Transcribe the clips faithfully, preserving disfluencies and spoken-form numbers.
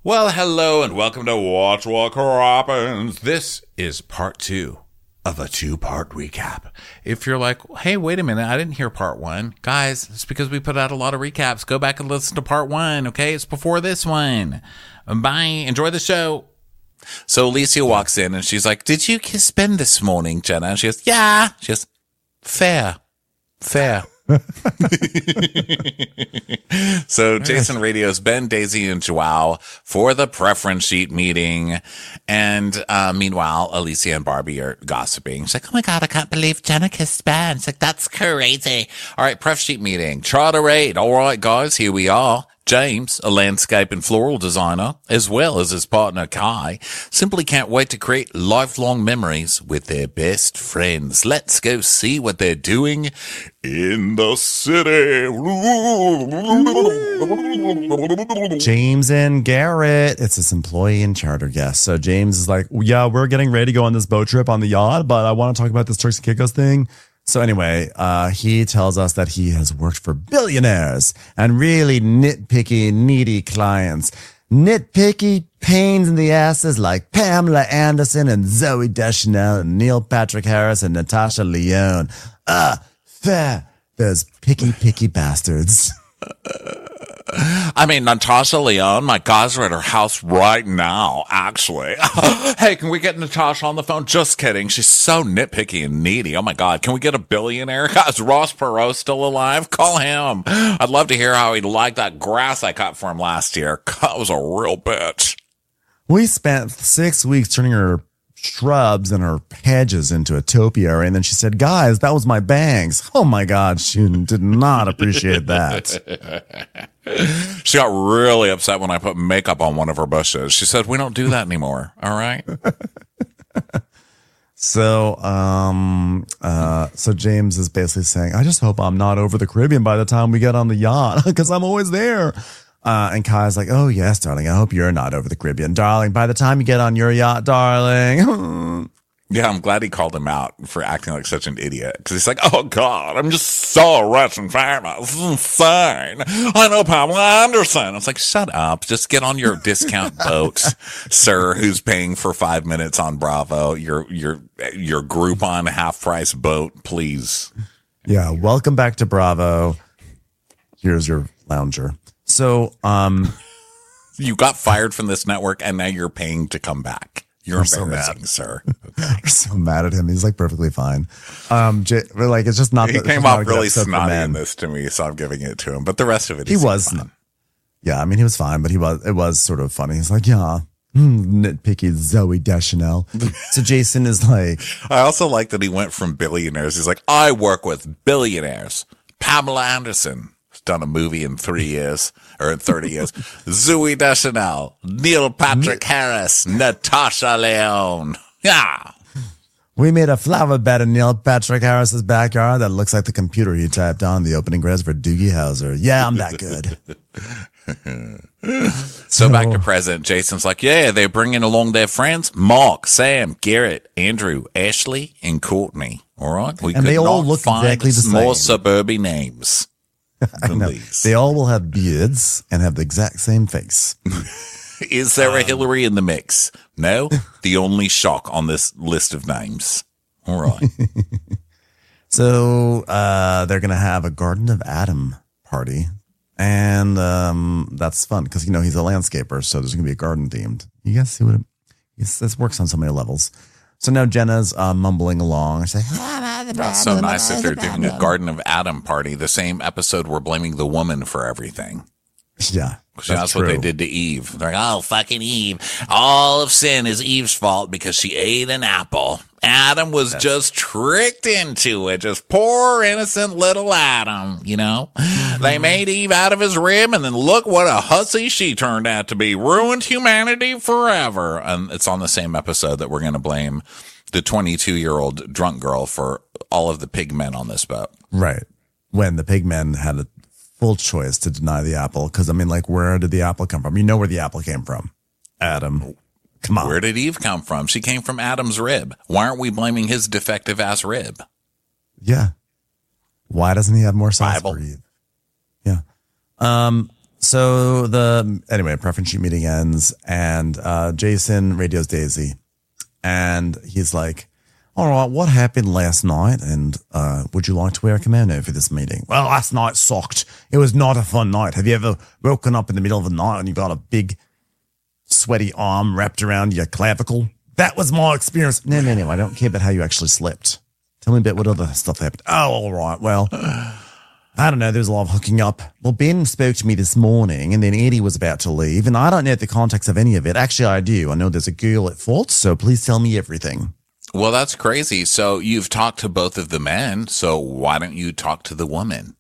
Well, hello and welcome to Watch What Happens. This is part two of a two-part recap. If you're like, hey, wait a minute, I didn't hear part one. Guys, it's because we put out a lot of recaps. Go back and listen to part one, okay? It's before this one. Bye. Enjoy the show. So Alicia walks in and she's like, did you kiss Ben this morning, Jenna? And she goes, yeah. She goes, fair. Fair. So Jason radios Ben, Daisy, and Joao for the preference sheet meeting. And uh, meanwhile, Alicia and Barbie are gossiping. She's like, oh my God, I can't believe Jenna kissed Ben. It's like, that's crazy. All right, pref sheet meeting. Charter eight. All right, guys, here we are. James, a landscape and floral designer, as well as his partner Kai, simply can't wait to create lifelong memories with their best friends. Let's go see what they're doing in the city. James and Garrett, it's this employee and charter guest. So James is like, yeah, we're getting ready to go on this boat trip on the yacht, but I want to talk about this Turks and Caicos thing. So anyway, uh, he tells us that he has worked for billionaires and really nitpicky, needy clients. Nitpicky pains in the asses like Pamela Anderson and Zooey Deschanel and Neil Patrick Harris and Natasha Lyonne. Ah, fair. Those picky, picky bastards. I mean, Natasha Lyonne, my guys are at her house right now, actually. Hey, can we get Natasha on the phone? Just kidding. She's so nitpicky and needy. Oh my God. Can we get a billionaire? Is Ross Perot still alive? Call him. I'd love to hear how he liked that grass I cut for him last year. That was a real bitch. We spent six weeks turning her shrubs and her hedges into a topiary, and then she said, guys, that was my bangs. Oh my God, she did not appreciate that. She got really upset when I put makeup on one of her bushes. She said, we don't do that anymore. All right. So, um, uh, so James is basically saying, I just hope I'm not over the Caribbean by the time we get on the yacht, because I'm always there. Uh, and Kai's like, oh yes, darling, I hope you're not over the Caribbean, darling. By the time you get on your yacht, darling. Yeah, I'm glad he called him out for acting like such an idiot. Because he's like, oh God, I'm just so rich and famous. This is insane. I know Pamela Anderson. It's like, shut up. Just get on your discount boat, sir, who's paying for five minutes on Bravo. Your, your, your Groupon half price boat, please. Yeah. Welcome back to Bravo. Here's your lounger. So, um, you got fired from this network and now you're paying to come back. You're embarrassing, so sir. Okay. We're so mad at him. He's like perfectly fine. Um, J- like it's just not. He the, came off really snotty in this to me, so I'm giving it to him. But the rest of it, he was. Fine. Yeah, I mean, he was fine, but he was. It was sort of funny. He's like, yeah, hmm, nitpicky Zooey Deschanel. So Jason is like. I also like that he went from billionaires. He's like, I work with billionaires. Pamela Anderson. Done a movie in three years or in thirty years. Zooey Deschanel, Neil Patrick Harris, Natasha Lyonne. Yeah. We made a flower bed in Neil Patrick Harris's backyard that looks like the computer he typed on the opening credits for Doogie Howser. Yeah, I'm that good. so, so back to present. Jason's like, yeah, they're bringing along their friends. Mark, Sam, Garrett, Andrew, Ashley, and Courtney. All right. We and could they all not look find exactly the more same. suburban names. I know. They all will have beards and have the exact same face. Is there a Hillary in the mix? No, the only shock on this list of names. All right. So uh, they're going to have a Garden of Adam party. And um, that's fun because, you know, he's a landscaper. So there's going to be a garden themed. You guys see what it, yes, this works on so many levels. So now Jenna's uh, mumbling along. She's like, that's so nice that they're doing a Garden of Adam party. The same episode we're blaming the woman for everything. Yeah. That's, that's what they did to Eve. They're like, oh, fucking Eve. All of sin is Eve's fault because she ate an apple. Adam was that's just tricked into it. Just poor, innocent little Adam, you know? Mm-hmm. They made Eve out of his rib, and then look what a hussy she turned out to be. Ruined humanity forever. And it's on the same episode that we're going to blame the twenty-two-year-old drunk girl for all of the pig men on this boat. Right. When the pig men had a full choice to deny the apple. Because, I mean, like, where did the apple come from? You know where the apple came from. Adam. Come on. Where did Eve come from? She came from Adam's rib. Why aren't we blaming his defective ass rib? Yeah. Why doesn't he have more sauce Bible. for Eve? Yeah. Um. So the anyway, preference sheet meeting ends, and uh, Jason radios Daisy, and he's like, "All right, what happened last night? And uh, would you like to wear a kimono for this meeting?" "Well, last night sucked. It was not a fun night. Have you ever woken up in the middle of the night and you got a big, sweaty arm wrapped around your clavicle? That was my experience." "No, no, no. I don't care about how you actually slept. Tell me about what other stuff happened." "Oh, all right. Well, I don't know. There's a lot of hooking up. Well, Ben spoke to me this morning, and then Eddie was about to leave, and I don't know the context of any of it. Actually, I do. I know there's a girl at fault, so please tell me everything." Well, that's crazy. So you've talked to both of the men, so why don't you talk to the woman?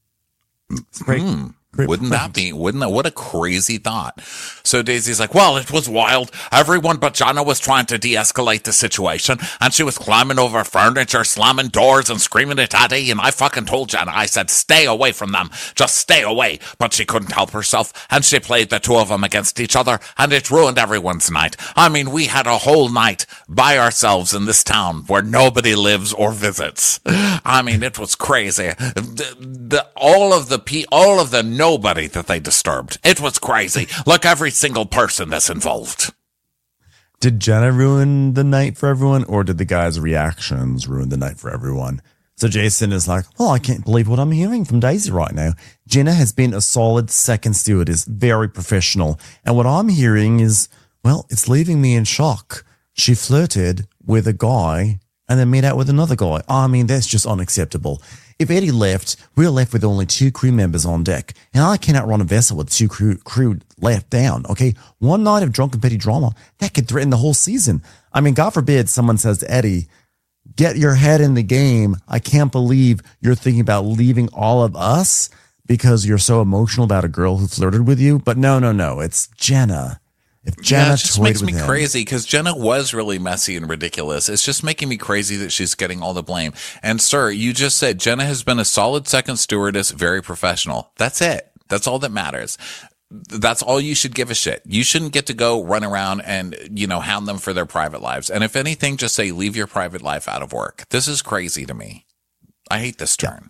Great. Hmm. Wouldn't that be, wouldn't that, what a crazy thought. So Daisy's like, "Well, it was wild. Everyone but Jenna was trying to de-escalate the situation, and she was climbing over furniture, slamming doors, and screaming at Eddie, and I fucking told Jenna, I said, stay away from them. Just stay away. But she couldn't help herself, and she played the two of them against each other, and it ruined everyone's night. I mean, we had a whole night by ourselves in this town where nobody lives or visits. I mean, it was crazy. The, the, all of the, pe- all of the nobody that they disturbed. It was crazy. Like every single person that's involved." Did Jenna ruin the night for everyone, or did the guys' reactions ruin the night for everyone? So Jason is like, "Well, I can't believe what I'm hearing from Daisy right now. Jenna has been a solid second stewardess, very professional. And what I'm hearing is, well, it's leaving me in shock. She flirted with a guy and then made out with another guy. I mean, that's just unacceptable. If Eddie left, we're left with only two crew members on deck, and I cannot run a vessel with two crew, crew left down, okay? One night of drunken petty drama, that could threaten the whole season. I mean, God forbid someone says to Eddie, get your head in the game. I can't believe you're thinking about leaving all of us because you're so emotional about a girl who flirted with you. But no, no, no, it's Jenna. If Jenna yeah, it just toyed makes with me him, crazy because Jenna was really messy and ridiculous. It's just making me crazy that she's getting all the blame. And sir, you just said Jenna has been a solid second stewardess, very professional. That's it. That's all that matters. That's all you should give a shit. You shouldn't get to go run around and, you know, hound them for their private lives. And if anything, just say, leave your private life out of work. This is crazy to me. I hate this turn.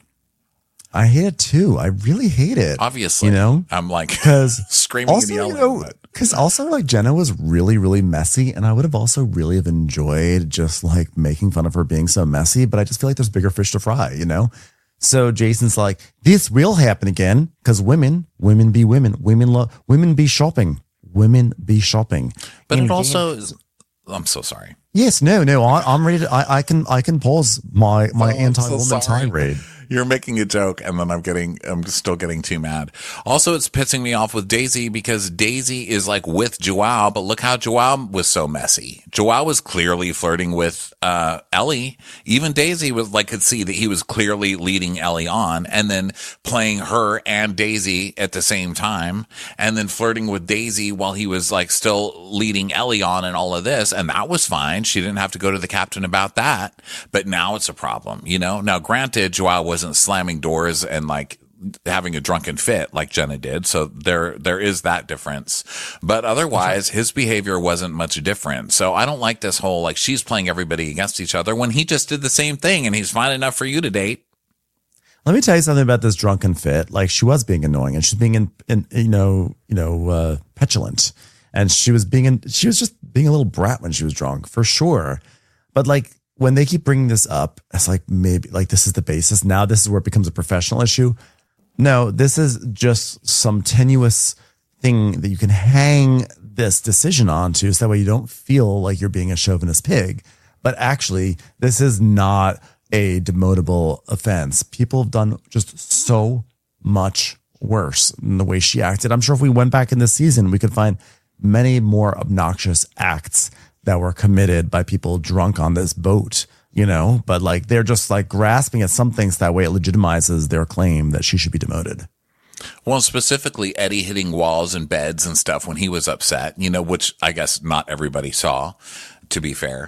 I hate it too. I really hate it. Obviously, you know, I'm like because screaming also, and yelling. you know, because also like Jenna was really, really messy, and I would have also really have enjoyed just like making fun of her being so messy. But I just feel like there's bigger fish to fry, you know. So Jason's like, this will happen again because women, women be women, women love, women be shopping, women be shopping. But and it also is. I'm so sorry. Yes, no, no. I, I'm ready to. I, I can. I can pause my my Oh, anti-woman so tirade. You're making a joke, and then I'm getting, I'm still getting too mad. Also, it's pissing me off with Daisy because Daisy is like with Joao, but look how Joao was so messy. Joao was clearly flirting with uh Ellie. Even Daisy was like could see that he was clearly leading Ellie on, and then playing her and Daisy at the same time, and then flirting with Daisy while he was like still leading Ellie on and all of this, and that was fine. She didn't have to go to the captain about that, but now it's a problem, you know. Now, granted, Joao was wasn't slamming doors and like having a drunken fit like Jenna did. So there, there is that difference, but otherwise his behavior wasn't much different. So I don't like this whole, like she's playing everybody against each other when he just did the same thing and he's fine enough for you to date. Let me tell you something about this drunken fit. Like she was being annoying and she's being in, in you know, you know, uh, petulant, and she was being, in, she was just being a little brat when she was drunk for sure. But like, when they keep bringing this up, it's like maybe like this is the basis. Now this is where it becomes a professional issue. No, this is just some tenuous thing that you can hang this decision onto, so that way you don't feel like you're being a chauvinist pig. But actually, this is not a demotable offense. People have done just so much worse in the way she acted. I'm sure if we went back in this season, we could find many more obnoxious acts that were committed by people drunk on this boat, you know, but like they're just like grasping at some things that way it legitimizes their claim that she should be demoted. Well, specifically Eddie hitting walls and beds and stuff when he was upset, you know, which I guess not everybody saw, to be fair.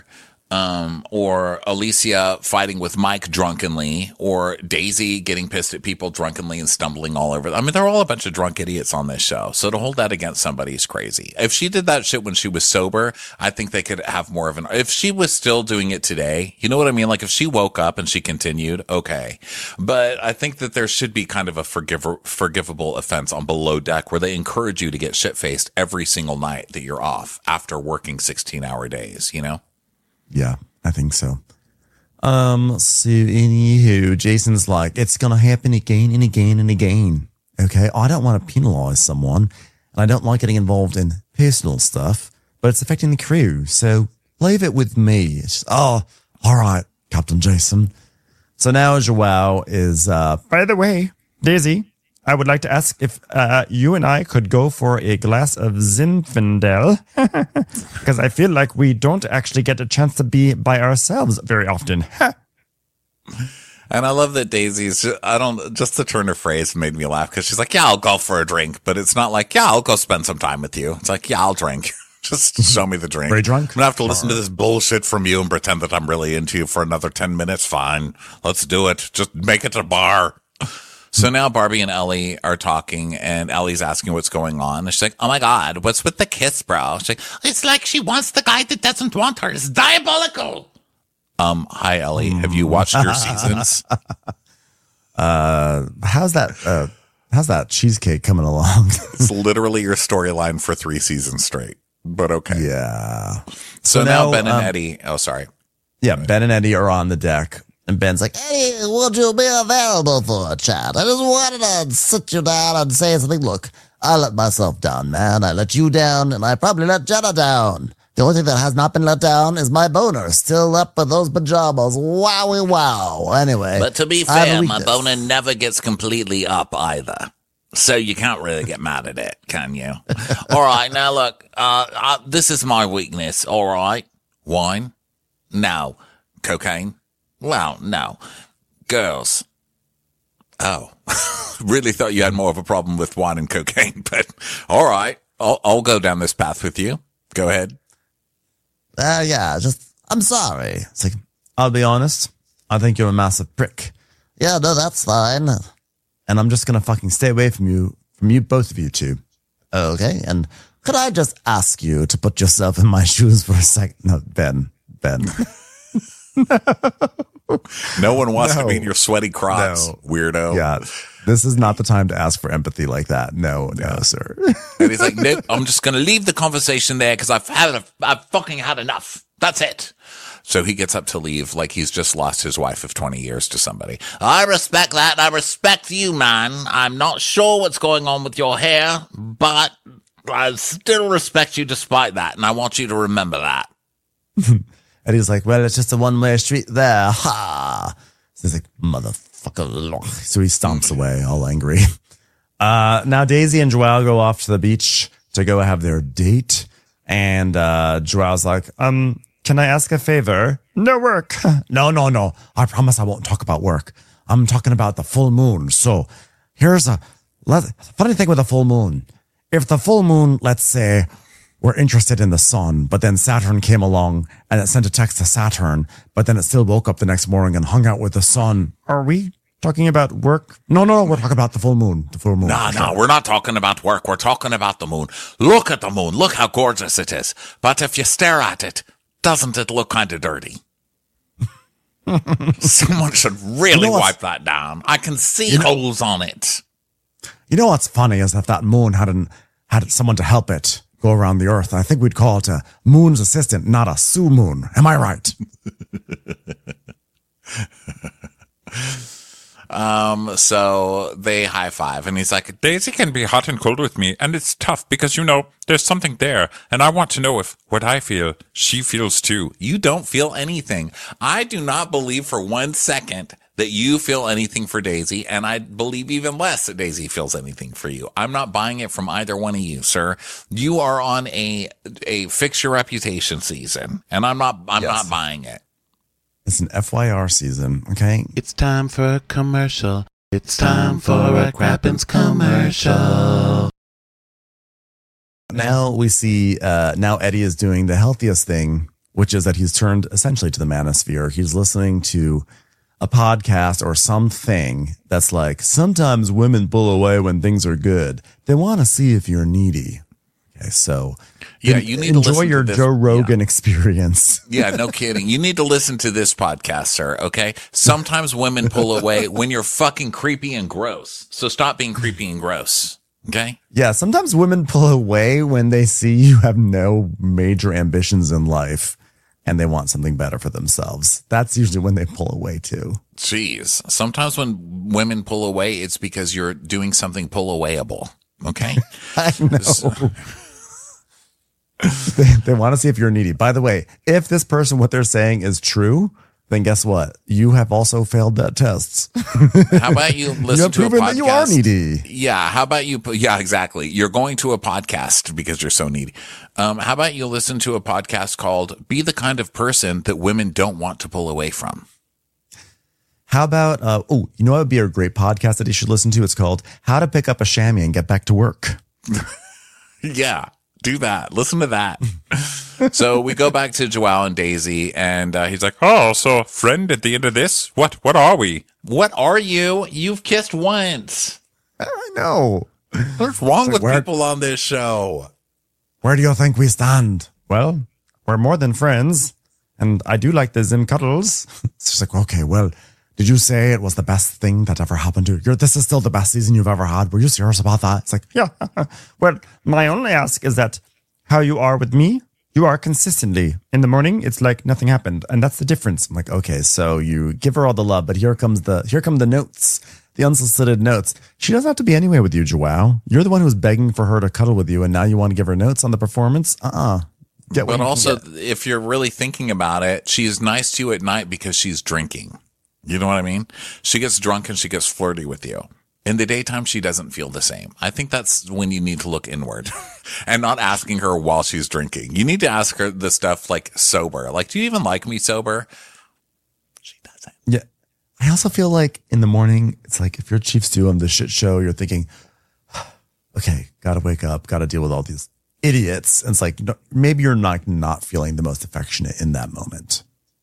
Um, or Alicia fighting with Mike drunkenly, or Daisy getting pissed at people drunkenly and stumbling all over. I mean, they're all a bunch of drunk idiots on this show. So to hold that against somebody is crazy. If she did that shit when she was sober, I think they could have more of an, if she was still doing it today, you know what I mean? Like if she woke up and she continued, okay. But I think that there should be kind of a forgiver, forgivable offense on Below Deck where they encourage you to get shit faced every single night that you're off after working sixteen hour days, you know? Yeah, I think so. Um, so anywho, Jason's like, it's going to happen again and again and again. Okay. I don't want to penalize someone and I don't like getting involved in personal stuff, but it's affecting the crew. So leave it with me. It's just, oh, all right, Captain Jason. So now Joao is, uh, by the way, Daisy, I would like to ask if uh, you and I could go for a glass of Zinfandel, because I feel like we don't actually get a chance to be by ourselves very often. And I love that Daisy's, just, I don't, just the turn of phrase made me laugh because she's like, yeah, I'll go for a drink. But it's not like, yeah, I'll go spend some time with you. It's like, yeah, I'll drink. Just show me the drink. Very drunk? I'm going to have to listen to this bullshit from you and pretend that I'm really into you for another ten minutes. Fine. Let's do it. Just make it a bar. So now Barbie and Ellie are talking, and Ellie's asking what's going on. And she's like, oh my God, what's with the kiss, bro? She's like, it's like she wants the guy that doesn't want her. It's diabolical. Um, hi, Ellie. Have you watched your seasons? Uh, how's that, uh, how's that cheesecake coming along? It's literally your storyline for three seasons straight, but okay. Yeah. So, so now, now Ben and um, Eddie, oh, sorry. Yeah, Ben and Eddie are on the deck. And Ben's like, hey, would you be available for a chat? I just wanted to sit you down and say something. Look, I let myself down, man. I let you down, and I probably let Jenna down. The only thing that has not been let down is my boner. Still up with those pajamas. Wowie wow. Anyway. But to be fair, my boner never gets completely up either. So you can't really get mad at it, can you? All right, now look, uh, uh, this is my weakness, all right? Wine? No. Cocaine? Well, no. Girls. Oh. Really thought you had more of a problem with wine and cocaine, but all right. I'll, I'll go down this path with you. Go ahead. Uh, yeah, just, I'm sorry. It's like, I'll be honest. I think you're a massive prick. Yeah, no, that's fine. And I'm just going to fucking stay away from you, from you, both of you two. Okay. And could I just ask you to put yourself in my shoes for a second? No, Ben, Ben. No one wants no. to be in your sweaty crocs, no. weirdo. Yeah, this is not the time to ask for empathy like that. No, no, yeah. sir. And he's like, nope, I'm just going to leave the conversation there because I've had, a, I've fucking had enough. That's it. So he gets up to leave like he's just lost his wife of twenty years to somebody. I respect that. I respect you, man. I'm not sure what's going on with your hair, but I still respect you despite that. And I want you to remember that. And he's like, well, it's just a one-way street there. Ha! So he's like, motherfucker. So he stomps away, all angry. Uh, now Daisy and Joao go off to the beach to go have their date. And uh, Joao's like, um, can I ask a favor? No work. No, no, no. I promise I won't talk about work. I'm talking about the full moon. So here's a let, funny thing with the full moon. If the full moon, let's say, we're interested in the sun, but then Saturn came along and it sent a text to Saturn, but then it still woke up the next morning and hung out with the sun. Are we talking about work? No, no, we're talking about the full moon. The full moon. No, no, we're not talking about work. We're talking about the moon. Look at the moon. Look how gorgeous it is. But if you stare at it, doesn't it look kind of dirty? Someone should really you know wipe that down. I can see you know, holes on it. You know what's funny is that that moon had an, had someone to help it go around the earth. I think we'd call it a moon's assistant, not a Sue Moon. Am I right? um, so they high five and he's like, Daisy can be hot and cold with me. And it's tough because, you know, there's something there. And I want to know if what I feel, she feels too. You don't feel anything. I do not believe for one second that you feel anything for Daisy, and I believe even less that Daisy feels anything for you. I'm not buying it from either one of you, sir. You are on a a fix your reputation season, and I'm not I'm yes. not buying it. It's an F Y R season, okay? It's time for a commercial. It's time for a Crappens commercial. Now we see, uh, now Eddie is doing the healthiest thing, which is that he's turned essentially to the manosphere. He's listening to a podcast or something that's like, sometimes women pull away when things are good. They want to see if you're needy. Okay, so yeah, you need enjoy to listen your to this. Joe Rogan yeah. experience. Yeah, no kidding. You need to listen to this podcast, sir. Okay. Sometimes women pull away when you're fucking creepy and gross. So stop being creepy and gross. Okay. Yeah, sometimes women pull away when they see you have no major ambitions in life and they want something better for themselves. That's usually when they pull away too. Jeez. Sometimes when women pull away, it's because you're doing something pull awayable. Okay. I know. So, they, they want to see if you're needy. By the way, if this person, what they're saying is true, then guess what? You have also failed that test. how about you listen you have to a proven podcast? that you are needy. Yeah. How about you? Yeah, exactly. You're going to a podcast because you're so needy. Um, how about you listen to a podcast called Be the Kind of Person That Women Don't Want to Pull Away From? How about, uh, oh, you know what would be a great podcast that you should listen to? It's called How to Pick Up a Chamois and Get Back to Work. Yeah. Do that. Listen to that. So we go back to Joao and Daisy, and uh, he's like, "Oh, so a friend at the end of this? What? What are we? What are you? You've kissed once. I know. What's wrong like, with where- people on this show? Where do you think we stand? Well, we're more than friends, and I do like the Zim cuddles." It's just like, okay, well, did you say it was the best thing that ever happened to you? You're, this is still the best season you've ever had. Were you serious about that? It's like, yeah. Well, my only ask is that how you are with me, you are consistently. In the morning, it's like nothing happened. And that's the difference. I'm like, okay, so you give her all the love, but here comes the, here come the notes, the unsolicited notes. She doesn't have to be anyway with you, Joao. You're the one who's begging for her to cuddle with you. And now you want to give her notes on the performance? Uh-uh. Get what But you also, can get. if you're really thinking about it, she's nice to you at night because she's drinking. You know what I mean? She gets drunk and she gets flirty with you. In the daytime, she doesn't feel the same. I think that's when you need to look inward and not asking her while she's drinking. You need to ask her the stuff like sober. Like, do you even like me sober? She doesn't. Yeah. I also feel like in the morning, it's like if you're Chief Stew on the shit show, you're thinking, okay, gotta wake up, gotta deal with all these idiots. And it's like, you know, maybe you're not, not feeling the most affectionate in that moment.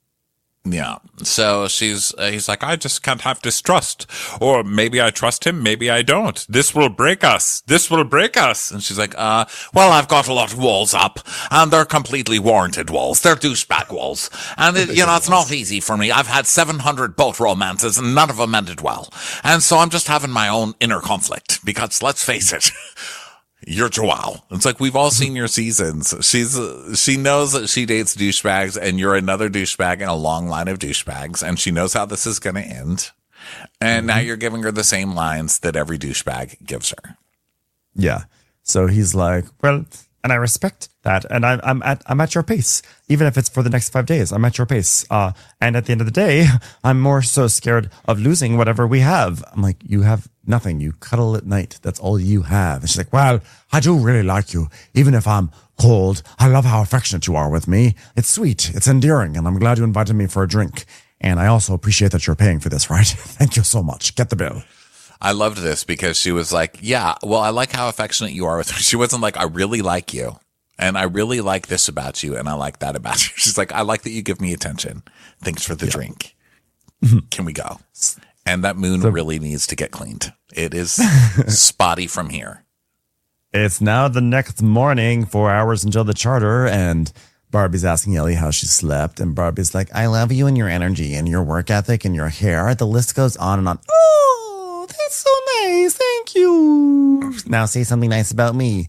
Yeah. So she's, uh, he's like, I just can't have distrust. Or maybe I trust him, maybe I don't. This will break us. This will break us. And she's like, uh, well, I've got a lot of walls up and they're completely warranted walls. They're douchebag walls. And it, you know, it's not easy for me. I've had seven hundred boat romances and none of them ended well. And so I'm just having my own inner conflict because let's face it. You're Joao. It's like we've all seen your seasons. She's uh, she knows that she dates douchebags, and you're another douchebag in a long line of douchebags, and she knows how this is going to end. And mm-hmm. now you're giving her the same lines that every douchebag gives her. Yeah. So he's like, well, and I respect that, and I'm I'm at I'm at your pace, even if it's for the next five days. I'm at your pace. Uh, and at the end of the day, I'm more so scared of losing whatever we have. I'm like, you have nothing. You cuddle at night. That's all you have. And she's like, well, I do really like you, even if I'm cold. I love how affectionate you are with me. It's sweet. It's endearing. And I'm glad you invited me for a drink. And I also appreciate that you're paying for this, right? Thank you so much. Get the bill. I loved this because she was like, yeah, well, I like how affectionate you are with me. She wasn't like, I really like you. And I really like this about you. And I like that about you. She's like, I like that you give me attention. Thanks for the yeah. drink. Can we go? And that moon so, really needs to get cleaned. It is spotty from here. It's now the next morning, four hours until the charter, and Barbie's asking Ellie how she slept, and Barbie's like, I love you and your energy and your work ethic and your hair. The list goes on and on. Oh, that's so nice. Thank you. Now say something nice about me.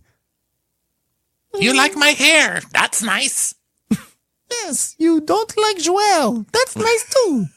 You like my hair. That's nice. Yes, you don't like Joelle. That's nice too.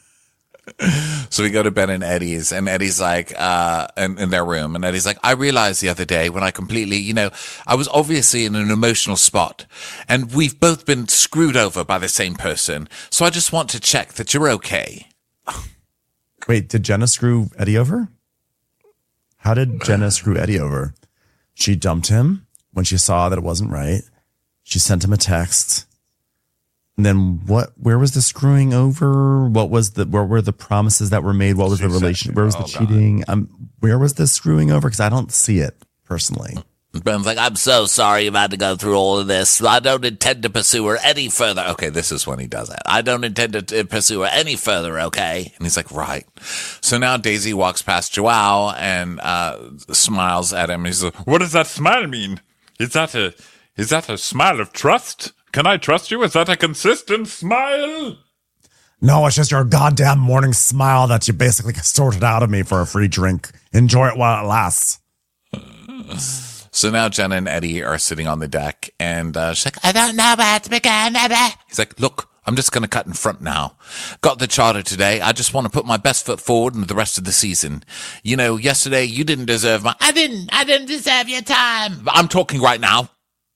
So we go to Ben and Eddie's, and Eddie's like, uh, in, in their room, and Eddie's like, I realized the other day when I completely, you know, I was obviously in an emotional spot, and we've both been screwed over by the same person. So I just want to check that you're okay. Wait, did Jenna screw Eddie over? How did Jenna screw Eddie over? She dumped him when she saw that it wasn't right. She sent him a text. And then what, where was the screwing over? What was the, where were the promises that were made? What was she the relation? Where was the oh, cheating? Um, where was the screwing over? Cause I don't see it personally. Ben's like, I'm so sorry you've had to go through all of this. I don't intend to pursue her any further. Okay, this is when he does it. I don't intend to t- pursue her any further, okay? And he's like, right. So now Daisy walks past Joao and uh, smiles at him. He's like, What does that smile mean? Is that a is that a smile of trust? Can I trust you? Is that a consistent smile? No, it's just your goddamn morning smile that you basically sorted out of me for a free drink. Enjoy it while it lasts. So now Jenna and Eddie are sitting on the deck, and uh, she's like, I don't know where to begin. He's like, look, I'm just going to cut in front now. Got the charter today. I just want to put my best foot forward in the rest of the season. You know, yesterday you didn't deserve my... I didn't. I didn't deserve your time. I'm talking right now.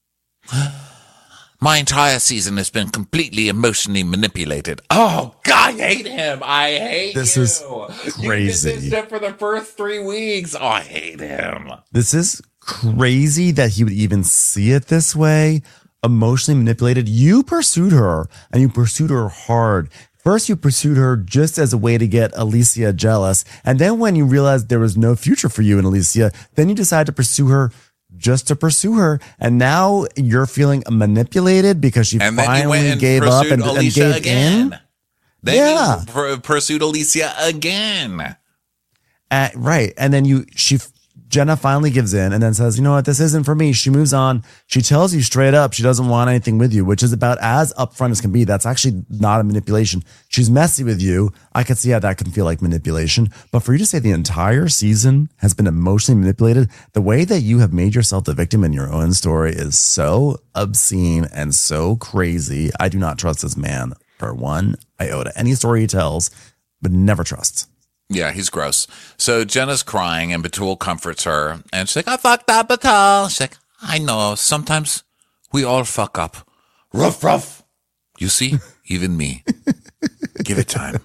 My entire season has been completely emotionally manipulated. Oh, God, I hate him. I hate This you. is crazy. You did this shit for the first three weeks. Oh, I hate him. This is crazy that he would even see it this way. Emotionally manipulated. You pursued her, and you pursued her hard. First, you pursued her just as a way to get Alicia jealous. And then when you realized there was no future for you and Alicia, then you decided to pursue her just to pursue her. And now you're feeling manipulated because she And then you finally went and gave up pursued and, and Alicia gave again. in. Then Yeah. you pr- pursued Alicia again. Uh, right. And then you, she, Jenna finally gives in and then says, you know what, this isn't for me. She moves on. She tells you straight up she doesn't want anything with you, which is about as upfront as can be. That's actually not a manipulation. She's messy with you. I could see how that can feel like manipulation. But for you to say the entire season has been emotionally manipulated, the way that you have made yourself the victim in your own story is so obscene and so crazy. I do not trust this man for one iota. Any story he tells, but never trust. Yeah, he's gross. So Jenna's crying and Batul comforts her. And she's like, I fucked up, Batul. She's like, I know. Sometimes we all fuck up. Ruff, ruff. You see? Even me. Give it time.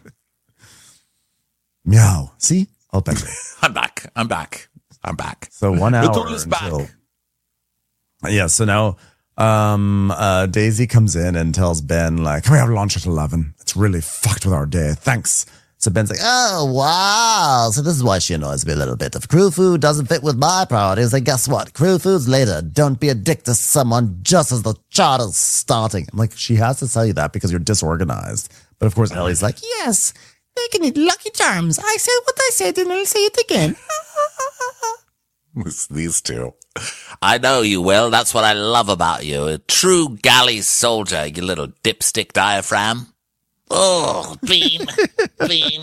Meow. See? I'll bet you. I'm back. I'm back. I'm back. So one hour Batul is until, back. yeah. So now, um, uh, Daisy comes in and tells Ben like, "Can we have lunch at eleven? It's really fucked with our day. Thanks." So Ben's like, "Oh wow! So this is why she annoys me a little bit. If crew food doesn't fit with my priorities, then guess what? Crew food's later. Don't be a dick to someone just as the charter's starting." I'm like, she has to tell you that because you're disorganized. But of course, Ellie's like, "Yes, they can eat Lucky Charms. I said what I said, and I'll say it again." These two. I know you will. That's what I love about you. A true galley soldier, you little dipstick diaphragm. Oh, bean. bean.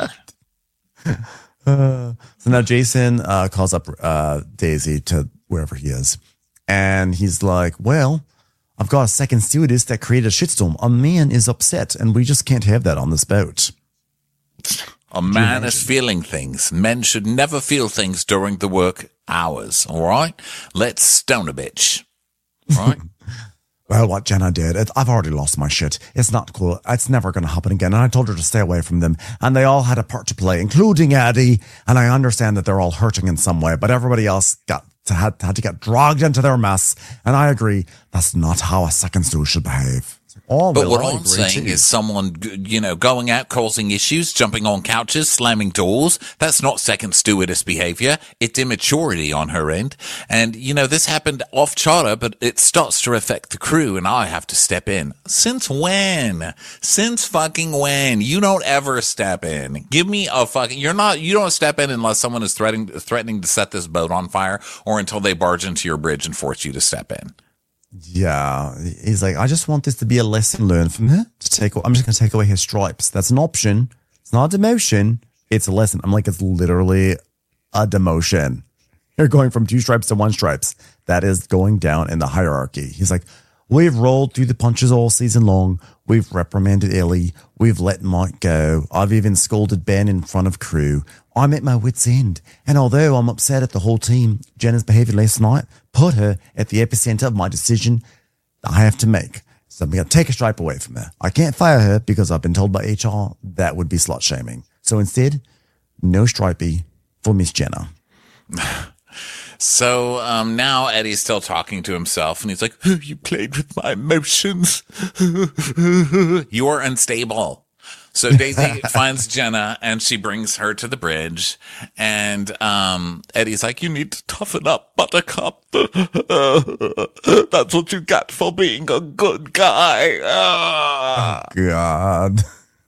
Uh, so now Jason uh, calls up uh, Daisy to wherever he is. And he's like, well, I've got a second stewardess that created a shitstorm. A man is upset, and we just can't have that on this boat. A man is feeling things. Men should never feel things during the work hours, all right? Let's stone a bitch, all right? Well, what Jenna did, it, I've already lost my shit. It's not cool. It's never going to happen again. And I told her to stay away from them. And they all had a part to play, including Eddie. And I understand that they're all hurting in some way, but everybody else got to, had, had to get dragged into their mess. And I agree, that's not how a second stew should behave. Oh, But well, what I I'm agree saying too. is someone, you know, going out, causing issues, jumping on couches, slamming doors. That's not second stewardess behavior. It's immaturity on her end. And, you know, this happened off charter, but it starts to affect the crew and I have to step in. Since when? Since fucking when? You don't ever step in. Give me a fucking, you're not, you don't step in unless someone is threatening, threatening to set this boat on fire or until they barge into your bridge and force you to step in. Yeah, he's like, I just want this to be a lesson learned from her. To take, I'm just going to take away his stripes. That's an option. It's not a demotion. It's a lesson. I'm like, it's literally a demotion. You're going from two stripes to one stripes. That is going down in the hierarchy. He's like, we've rolled through the punches all season long. We've reprimanded Ellie. We've let Mike go. I've even scolded Ben in front of crew. I'm at my wit's end. And although I'm upset at the whole team, Jenna's behavior last night put her at the epicenter of my decision I have to make. So I'm going to take a stripe away from her. I can't fire her because I've been told by H R that would be slut shaming. So instead, no stripey for Miss Jenna. So um, now Eddie's still talking to himself, and he's like, you played with my emotions. You are unstable. So Daisy finds Jenna and she brings her to the bridge. And um, Eddie's like, you need to toughen up, Buttercup. That's what you get for being a good guy. Ah. God.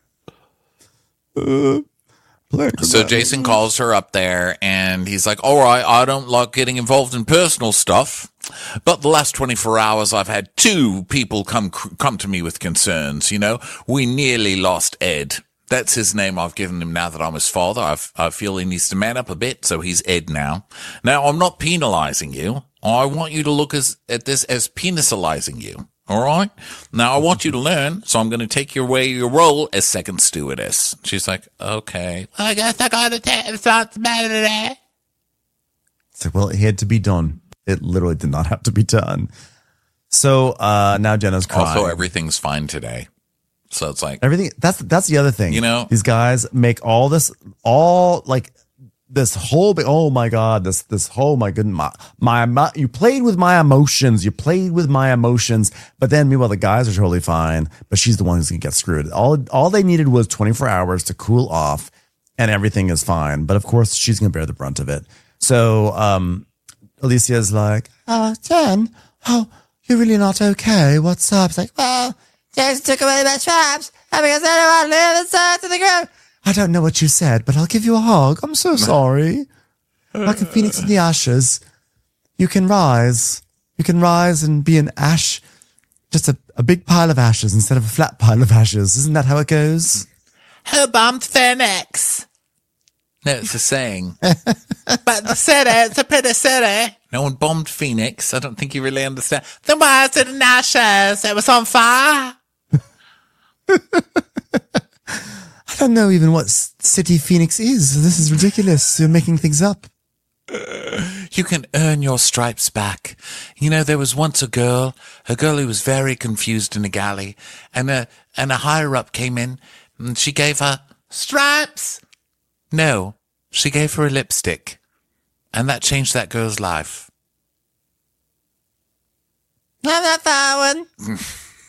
Uh, so Jason calls her up there and he's like, all right, I don't like getting involved in personal stuff, but the last twenty-four hours I've had two people come come to me with concerns. You know, we nearly lost Ed. That's his name I've given him now that I'm his father. I've, I feel he needs to man up a bit, so he's Ed now. Now, I'm not penalizing you. I want you to look as, at this as penicilizing you. All right. Now I want you to learn, so I'm going to take your away your role as second stewardess. She's like, okay. Well, I guess I got to take responsibility. So, well, it had to be done. It literally did not have to be done. So uh, now Jenna's crying. Also, everything's fine today. So it's like everything. That's that's the other thing. You know, these guys make all this, all like. This whole, oh my God, this, this whole, my goodness, my, my, my, you played with my emotions, you played with my emotions, but then meanwhile, the guys are totally fine, but she's the one who's going to get screwed. All, all they needed was twenty-four hours to cool off and everything is fine. But of course, she's going to bear the brunt of it. So, um, Alicia's like, oh, Jen, oh, you're really not okay. What's up? It's like, well, Jason took away my traps and because I don't want to live inside to the ground. I don't know what you said, but I'll give you a hug. I'm so sorry. Like a phoenix in the ashes. You can rise. You can rise and be an ash. Just a, a big pile of ashes instead of a flat pile of ashes. Isn't that how it goes? Who bombed Phoenix? No, it's a saying. But the city, it's a pretty city. No one bombed Phoenix. I don't think you really understand. Then why is it in ashes? It was on fire. I don't know even what city Phoenix is. This is ridiculous. You're making things up. You can earn your stripes back. You know, there was once a girl, a girl who was very confused in a galley, and a, and a higher up came in, and she gave her stripes. No, she gave her a lipstick, and that changed that girl's life. Have that far one.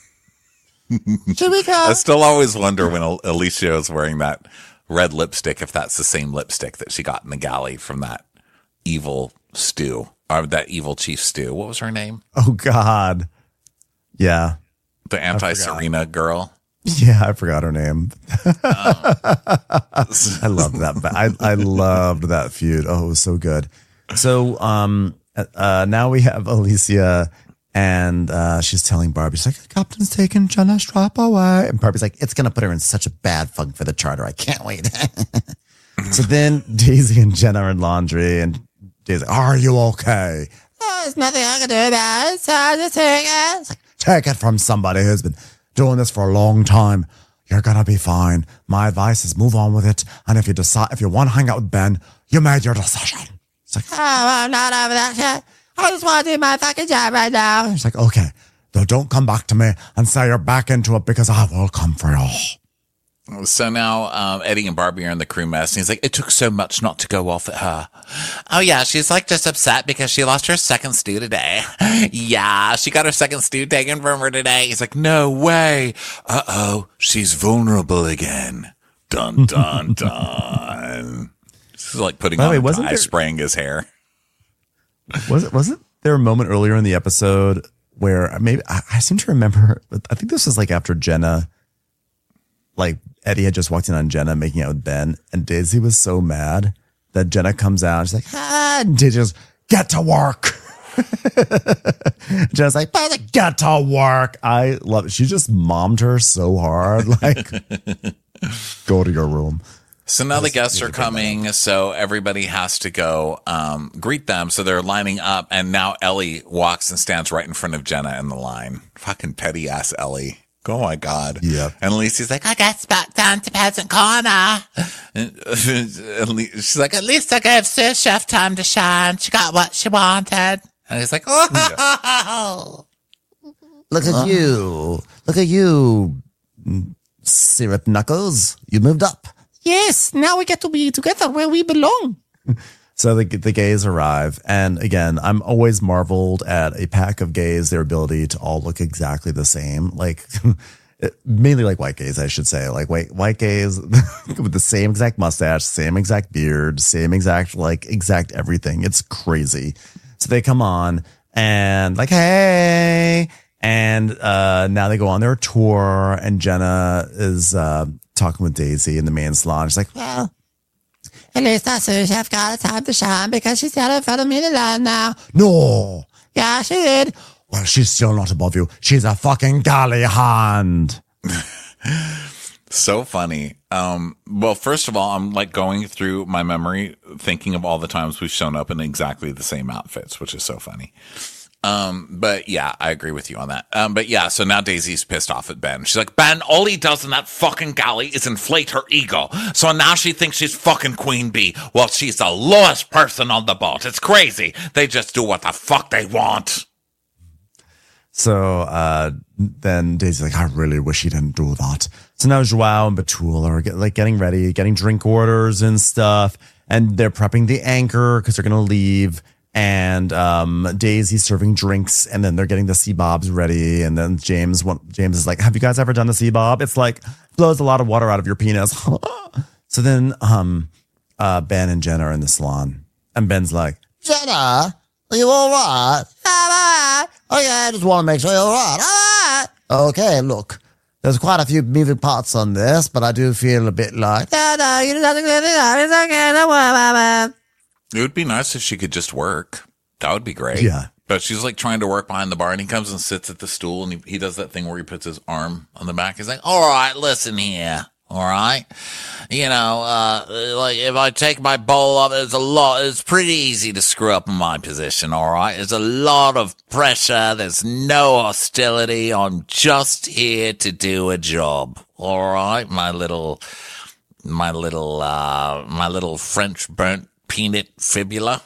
Should we go? I still always wonder when Alicia is wearing that red lipstick, if that's the same lipstick that she got in the galley from that evil stew, or that evil chief stew. What was her name? Oh, God. Yeah. The anti-Serena girl. Yeah, I forgot her name. Oh. I loved that. I, I loved that feud. Oh, it was so good. So um, uh, now we have Alicia. And uh, she's telling Barbie, she's like, the captain's taking Jenna's strap away. And Barbie's like, it's going to put her in such a bad funk for the charter. I can't wait. So then Daisy and Jenna are in laundry. And Daisy's like, are you okay? Oh, there's nothing I can do about it. So I just take it. It's like, take it from somebody who's been doing this for a long time. You're going to be fine. My advice is move on with it. And if you decide, if you want to hang out with Ben, you made your decision. It's like, oh, I'm not over that shit. I just want to do my fucking job right now. It's like, okay, though don't come back to me and say you're back into it because I will come for you. So now um, Eddie and Barbie are in the crew mess, and he's like, it took so much not to go off at her. Oh, yeah, she's like just upset because she lost her second stew today. Yeah, she got her second stew taken from her today. He's like, no way. Uh-oh, she's vulnerable again. Dun, dun, dun. This is like putting By the on way, a wasn't dye, there- spraying his hair. Was it, wasn't there a moment earlier in the episode where maybe I, I seem to remember, I think this was like after Jenna, like Eddie had just walked in on Jenna making out with Ben, and Daisy was so mad that Jenna comes out. She's like, ah, and Daisy goes, get to work. Jenna's like, get to work. I love it. She just mommed her so hard. Like, go to your room. So now the guests are coming, so everybody has to go um, greet them. So they're lining up, and now Ellie walks and stands right in front of Jenna in the line. Fucking petty ass Ellie. Oh my God. Yeah. And Lacey's like, I got back down to Peasant Corner. And, and she's like, at least I gave Sir Chef time to shine. She got what she wanted. And he's like, oh. Yeah. Look at you. Look at you, Syrup Knuckles. You moved up. Yes, now we get to be together where we belong. So the the gays arrive, and again, I'm always marveled at a pack of gays, their ability to all look exactly the same. Like, It, mainly like white gays, I should say. Like white white gays with the same exact mustache, same exact beard, same exact like exact everything. It's crazy. So they come on and like, hey, and uh, now they go on their tour, and Jenna is uh, talking with Daisy in the main salon. She's like, well, at least I see she's got a time to shine because she's got in front of me to learn now. no. Yeah, she did. Well, she's still not above you. She's a fucking galley hand. So funny. Um, well, first of all, I'm like going through my memory, thinking of all the times we've shown up in exactly the same outfits, which is so funny. Um, but yeah, I agree with you on that. Um, but yeah, so now Daisy's pissed off at Ben. She's like, Ben, all he does in that fucking galley is inflate her ego. So now she thinks she's fucking Queen Bee. Well, she's the lowest person on the boat. It's crazy. They just do what the fuck they want. So uh, then Daisy's like, I really wish he didn't do that. So now Joao and Batul are get, like getting ready, getting drink orders and stuff. And they're prepping the anchor because they're going to leave. And um, Daisy's serving drinks. And then they're getting the sea bobs ready. And then James James is like, have you guys ever done the sea bob? It's like, blows a lot of water out of your penis. So then um, uh, Ben and Jenna are in the salon. And Ben's like, Jenna, are you all right? I'm all right. Okay, I just want to make sure you're all right. All right. Okay, look, there's quite a few moving parts on this, but I do feel a bit like... No, no, you don't have to clear this up. It's okay. Don't worry about it. It would be nice if she could just work. That would be great. Yeah. But she's like trying to work behind the bar, and he comes and sits at the stool, and he, he does that thing where he puts his arm on the back. He's like, all right, listen here. All right. You know, uh, like if I take my bowl up, there's a lot, it's pretty easy to screw up in my position. All right. There's a lot of pressure. There's no hostility. I'm just here to do a job. All right. My little, my little, uh, my little French burnt peanut fibula.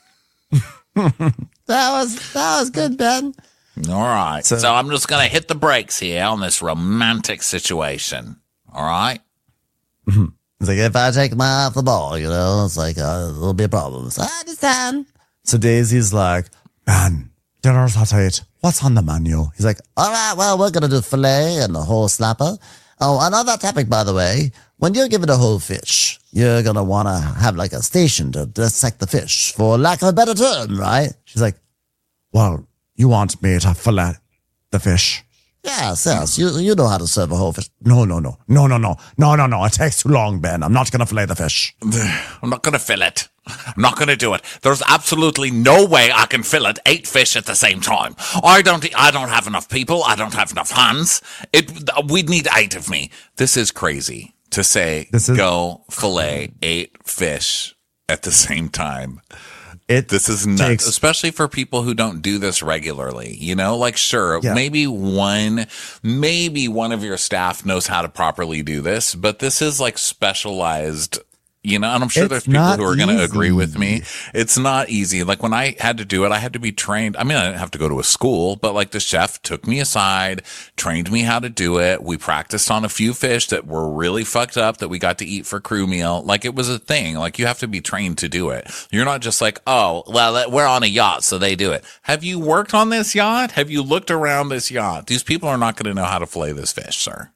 That was, that was good, Ben. All right. So- So, I'm just going to hit the brakes here on this romantic situation. All right. It's like, if I take my eye off the ball, you know, it's like, uh, there'll be problems. I understand. so Daisy's like, man, dinner's hot eight. What's on the menu? He's like, All right, well, we're going to do filet and a whole slapper. Oh, and on that topic, by the way, when you're given a whole fish, you're going to want to have like a station to dissect the fish, for lack of a better term, right? she's like, well, you want me to fillet the fish? Yes, yes, you, you know how to serve a whole fish. No, no, no, no, no, no, no, no, no. It takes too long, Ben. I'm not going to fillet the fish. I'm not going to fill it. I'm not going to do it. There's absolutely no way I can fill it eight fish at the same time. I don't. I don't have enough people. I don't have enough hands. It. We'd need eight of me. This is crazy to say. This is- go fillet eight fish at the same time. It This is nuts, takes- especially for people who don't do this regularly. You know, like sure, Yeah. maybe one, maybe one of your staff knows how to properly do this, but this is like specialized. You know, and I'm sure It's there's people not who are going to easy. agree with me. It's not easy. Like when I had to do it, I had to be trained. I mean, I didn't have to go to a school, but like the chef took me aside, trained me how to do it. We practiced on a few fish that were really fucked up that we got to eat for crew meal. Like it was a thing. Like you have to be trained to do it. You're not just like, oh, well, we're on a yacht, so they do it. Have you worked on this yacht? Have you looked around this yacht? These people are not going to know how to fillet this fish, sir.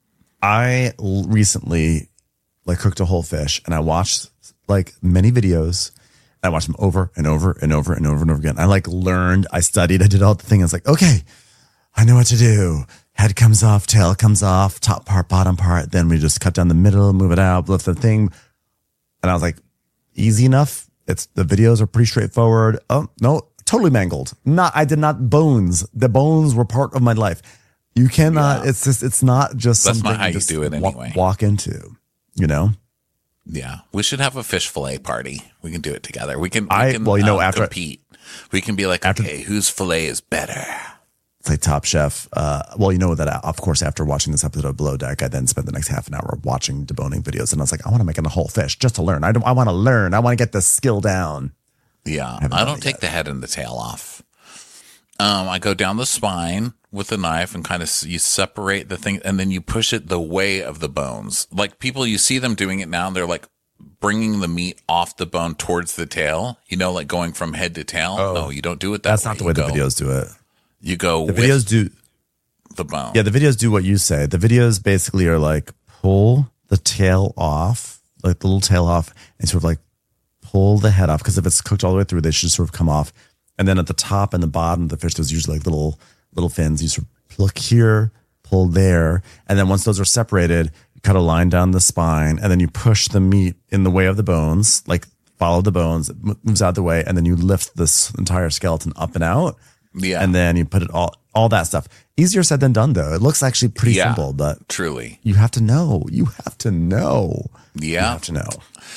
I l- recently like cooked a whole fish, and I watched like many videos. I watched them over and over and over and over and over again. I like learned, I studied, I did all the thing. I was like, okay, I know what to do. Head comes off, tail comes off, top part, bottom part. Then we just cut down the middle, move it out, lift the thing. And I was like, easy enough. It's the videos are pretty straightforward. Oh no, totally mangled. Not, I did not bones. The bones were part of my life. You cannot. Yeah. It's just. It's not just That's not something how you just do it wa- anyway. walk into. You know. Yeah, we should have a fish fillet party. We can do it together. We can. We I- can, well, you know, uh, after- compete. We can be like, after- okay, whose fillet is better? It's like Top Chef. Uh, well, you know that, uh, of course, after watching this episode of Below Deck, I then spent the next half an hour watching deboning videos. And I was like, I want to make it a whole fish just to learn. I, don't, I want to learn. I want to get the skill down. Yeah, haven't I done don't it take yet. the head and the tail off. Um, I go down the spine with a knife and kind of you separate the thing, and then you push it the way of the bones. Like people, you see them doing it now. They're like bringing the meat off the bone towards the tail. You know, like going from head to tail. Oh. no, you don't do it that That's way. not the way You the go- videos do it. You go. The with, videos do. the bone. Yeah, the videos do what you say. The videos basically are like pull the tail off, like the little tail off, and sort of like pull the head off. Because if it's cooked all the way through, they should sort of come off. And then at the top and the bottom of the fish, there's usually like little little fins. You sort of look here, pull there, and then once those are separated, you cut a line down the spine, and then you push the meat in the way of the bones, like follow the bones, it moves out of the way, and then you lift this entire skeleton up and out. Yeah. And then you put it all, all that stuff. Easier said than done, though. It looks actually pretty Yeah, simple, but truly. you have to know. You have to know. You Yeah. have to know.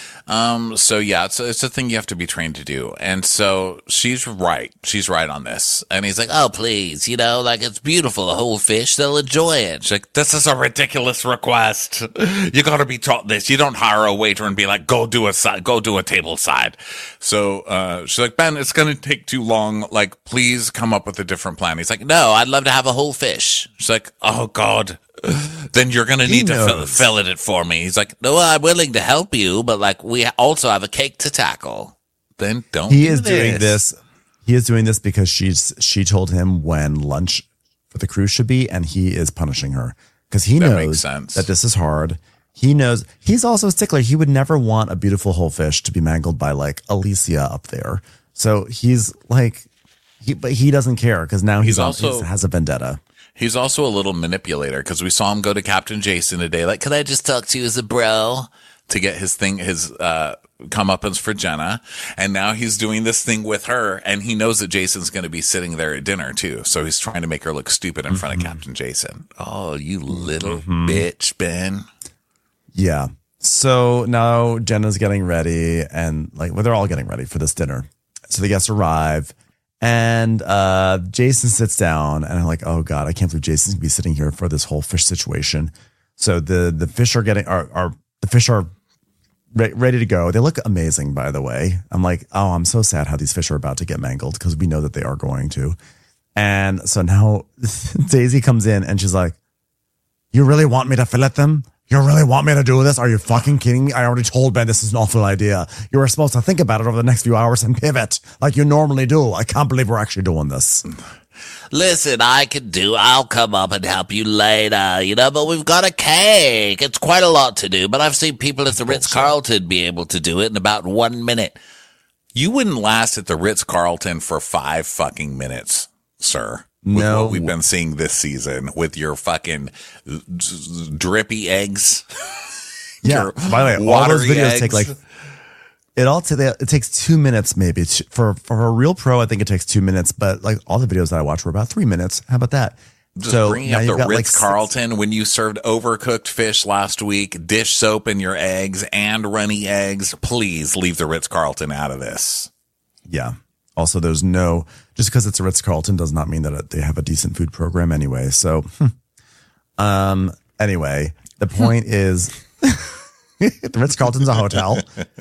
Um, so yeah, it's, it's a thing you have to be trained to do. And so she's right. She's right on this. And he's like, oh, please, you know, like it's beautiful, a whole fish. They'll enjoy it. She's like, this is a ridiculous request. You gotta be taught this. You don't hire a waiter and be like, go do a side, go do a table side. So, uh, she's like, Ben, it's gonna take too long. Like, please come up with a different plan. He's like, no, I'd love to have a whole fish. She's like, oh God. Then you're going to need to fill, fillet it for me. He's like, no, I'm willing to help you, but like we also have a cake to tackle. Then don't He do is this. doing this. He is doing this because she's she told him when lunch for the cruise should be, and he is punishing her because he That knows makes sense. that this is hard. He knows he's also a stickler. He would never want a beautiful whole fish to be mangled by like Alicia up there. So he's like, he but he doesn't care because now he's, He's on, also- he has a vendetta. He's also a little manipulator because we saw him go to Captain Jason today. Like, could I just talk to you as a bro to get his thing, his, uh, comeuppance for Jenna. And now he's doing this thing with her, and he knows that Jason's going to be sitting there at dinner too. So he's trying to make her look stupid in front of Captain Jason. Oh, you little bitch, Ben. Yeah. So now Jenna's getting ready, and like, well, they're all getting ready for this dinner. So the guests arrive, and uh, Jason sits down, and I'm like, oh God, I can't believe Jason's gonna be sitting here for this whole fish situation. So the the fish are getting are are the fish are re- ready to go. They look amazing, by the way. I'm like, oh, I'm so sad how these fish are about to get mangled because we know that they are going to. And so now Daisy comes in, and she's like, you really want me to fillet them? You really want me to do this? Are you fucking kidding me? I already told Ben this is an awful idea. You were supposed to think about it over the next few hours and pivot like you normally do. I can't believe we're actually doing this. Listen, I can do, I'll come up and help you later, you know, but we've got a cake. It's quite a lot to do, but I've seen people at the Ritz-Carlton be able to do it in about one minute. You wouldn't last at the Ritz-Carlton for five fucking minutes, sir. With No. what we've been seeing this season with your fucking drippy eggs. Yeah. Your By the way, all those watery videos eggs. take like, it all, t- it takes two minutes maybe. It's- For, for a real pro, I think it takes two minutes, but like all the videos that I watch were about three minutes. How about that? Just so bringing now up you've the got, like, Ritz-Carlton when you served overcooked fish last week, dish soap in your eggs and runny eggs. Please leave the Ritz-Carlton out of this. Yeah. Also, there's no, just because it's a Ritz-Carlton does not mean that it, they have a decent food program anyway. So, hmm. um, anyway, the point is the Ritz-Carlton's a hotel,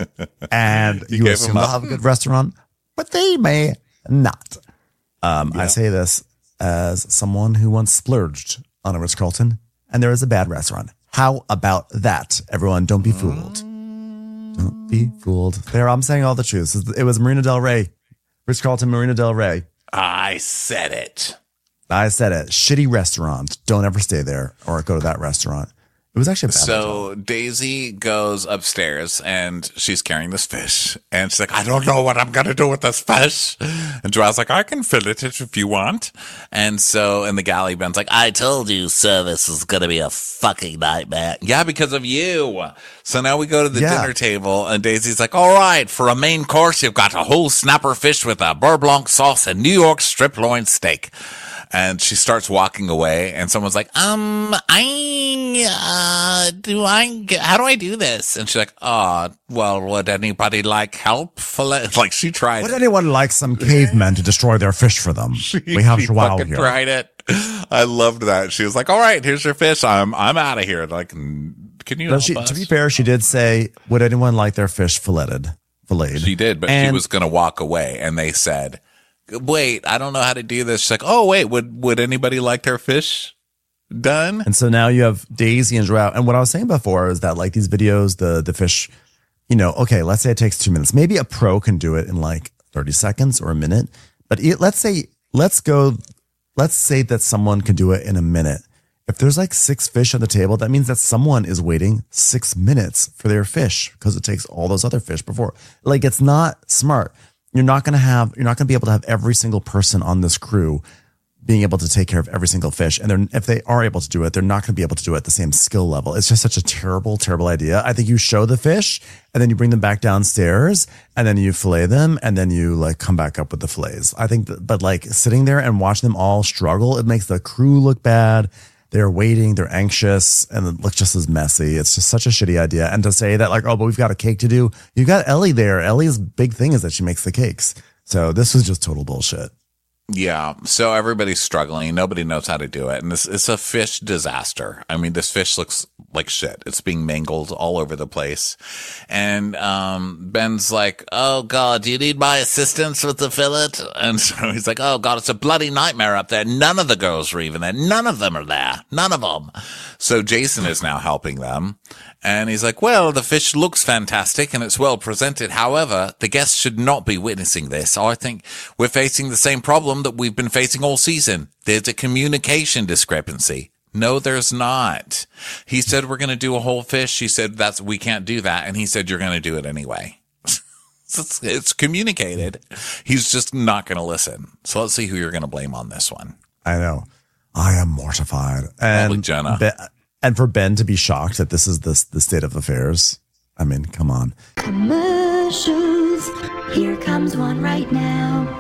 and you, gave assume them they'll up. have a good restaurant, but they may not. Um, I say this as someone who once splurged on a Ritz-Carlton, and there is a bad restaurant. How about that? Everyone, don't be fooled. Don't be fooled. There, I'm saying all the truth. It was Marina Del Rey. Ritz-Carlton, Marina Del Rey. I said it. I said it. Shitty restaurant. Don't ever stay there or go to that restaurant. It was actually a bad hotel. So Daisy goes upstairs and she's carrying this fish, and she's like, I don't know what I'm going to do with this fish. And Joelle's like, I can fillet it if you want. And so, and the galley Ben's like, I told you service is going to be a fucking nightmare. Yeah, because of you. So now we go to the Yeah. dinner table, and Daisy's like, all right, for a main course, you've got a whole snapper fish with a beurre blanc sauce and New York strip loin steak. And she starts walking away, and someone's like, um, I, uh, do I, get, how do I do this? And she's like, oh, well, would anybody like help? Like, she tried Would it. anyone like some cavemen to destroy their fish for them? We have She Joao fucking here. tried it. I loved that. She was like, all right, here's your fish. I'm, I'm out of here. Like, mm, can you No, help she, us? to be fair, she did say, would anyone like their fish filleted? Filleted. She did, but she And- was going to walk away, and they said, wait, I don't know how to do this. She's like, oh, wait, would, would anybody like their fish done? And so now you have Daisy and Joao. And what I was saying before is that like these videos, the the fish, you know, okay, let's say it takes two minutes. Maybe a pro can do it in like thirty seconds or a minute. But it, let's say, let's go let's say that someone can do it in a minute. If there's like six fish on the table, that means that someone is waiting six minutes for their fish because it takes all those other fish before. Like, it's not smart. You're not going to have, you're not going to be able to have every single person on this crew being able to take care of every single fish. And they're, if they are able to do it, they're not going to be able to do it at the same skill level. It's just such a terrible, terrible idea. I think you show the fish and then you bring them back downstairs and then you fillet them and then you like come back up with the fillets. I think, that, but like sitting there and watching them all struggle, it makes the crew look bad. They're waiting, they're anxious, and it looks just as messy. It's just such a shitty idea. And to say that, like, oh, but we've got a cake to do. You've got Ellie there. Ellie's big thing is that she makes the cakes. So this was just total bullshit. Yeah. So everybody's struggling. Nobody knows how to do it. And this it's a fish disaster. I mean, this fish looks like shit. It's being mangled all over the place. And um Ben's like, oh, God, do you need my assistance with the fillet? And so he's like, oh, God, it's a bloody nightmare up there. None of the girls are even there. None of them are there. None of them. So Jason is now helping them. And he's like, well, the fish looks fantastic and it's well presented. However, the guests should not be witnessing this. I think we're facing the same problem that we've been facing all season. There's a communication discrepancy. No, there's not. He said, we're going to do a whole fish. He said, that's, we can't do that. And he said, you're going to do it anyway. it's, it's communicated. He's just not going to listen. So let's see who you're going to blame on this one. I know. I am mortified. And Probably Jenna. Be- And for Ben to be shocked that this is the, the state of affairs. I mean, come on. Commercials. Here comes one right now.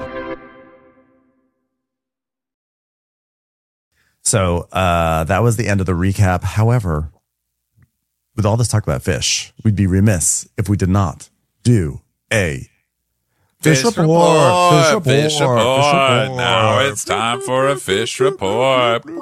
So uh, that was the end of the recap. However, with all this talk about fish, we'd be remiss if we did not do a fish, Fish report. report. Fish report. Fish report. Fish report. Now it's time for a fish report. Do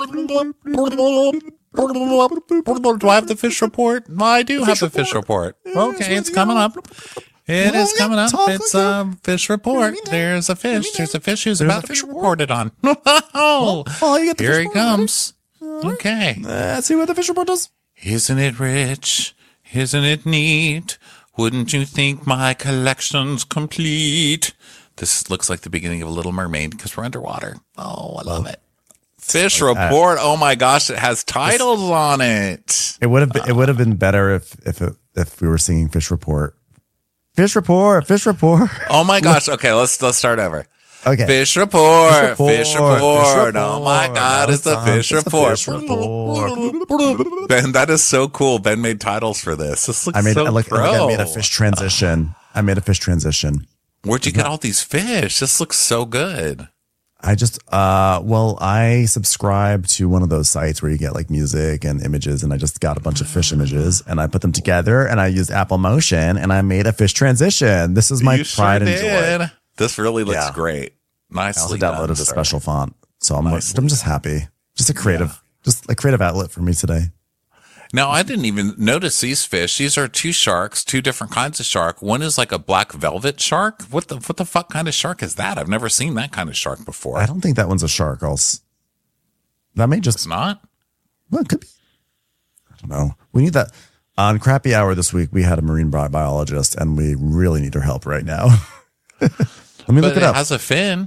I have the fish report? I do have the fish report. Okay, it's coming up. It is coming up. It's a fish report. There's a fish. There's a fish who's about to be reported on. Oh, Oh, you get the here fish he report. comes. Okay. Let's see what the fish report does. Isn't it rich? Isn't it neat? Wouldn't you think my collection's complete? This looks like the beginning of a Little Mermaid because we're underwater. Oh, I love it. Fish report. Oh my gosh, it has titles on it. It would have been, it would have been better if if it, if we were singing fish report. Fish report. Fish report. Oh my gosh. Okay, let's let's start over. Okay. Fish report. Fish report, Fish report. fish report. Oh my God, Now it's the time. fish It's the report. fish report. Ben, that is so cool. Ben made titles for this. This looks I made so I look, pro. look, I made a fish transition. I made a fish transition. Where'd you get all these fish? This looks so good. I just uh well, I subscribe to one of those sites where you get like music and images, and I just got a bunch of fish images and I put them together and I used Apple Motion and I made a fish transition. This is my You pride sure and did. joy. This really looks Yeah. great. I also Nicely done, downloaded a sir. special font. So I'm Nicely I'm just happy. Just a creative just a creative outlet for me today. Now, I didn't even notice these fish. These are two sharks, two different kinds of shark. One is like a black velvet shark. What the what the fuck kind of shark is that? I've never seen that kind of shark before. I don't think that one's a shark. I'll, s- that may just It's not? well, it could be. I don't know. We need that. On Crappy Hour this week, we had a marine bi- biologist, and we really need her help right now. Let me But look it it up. has a fin.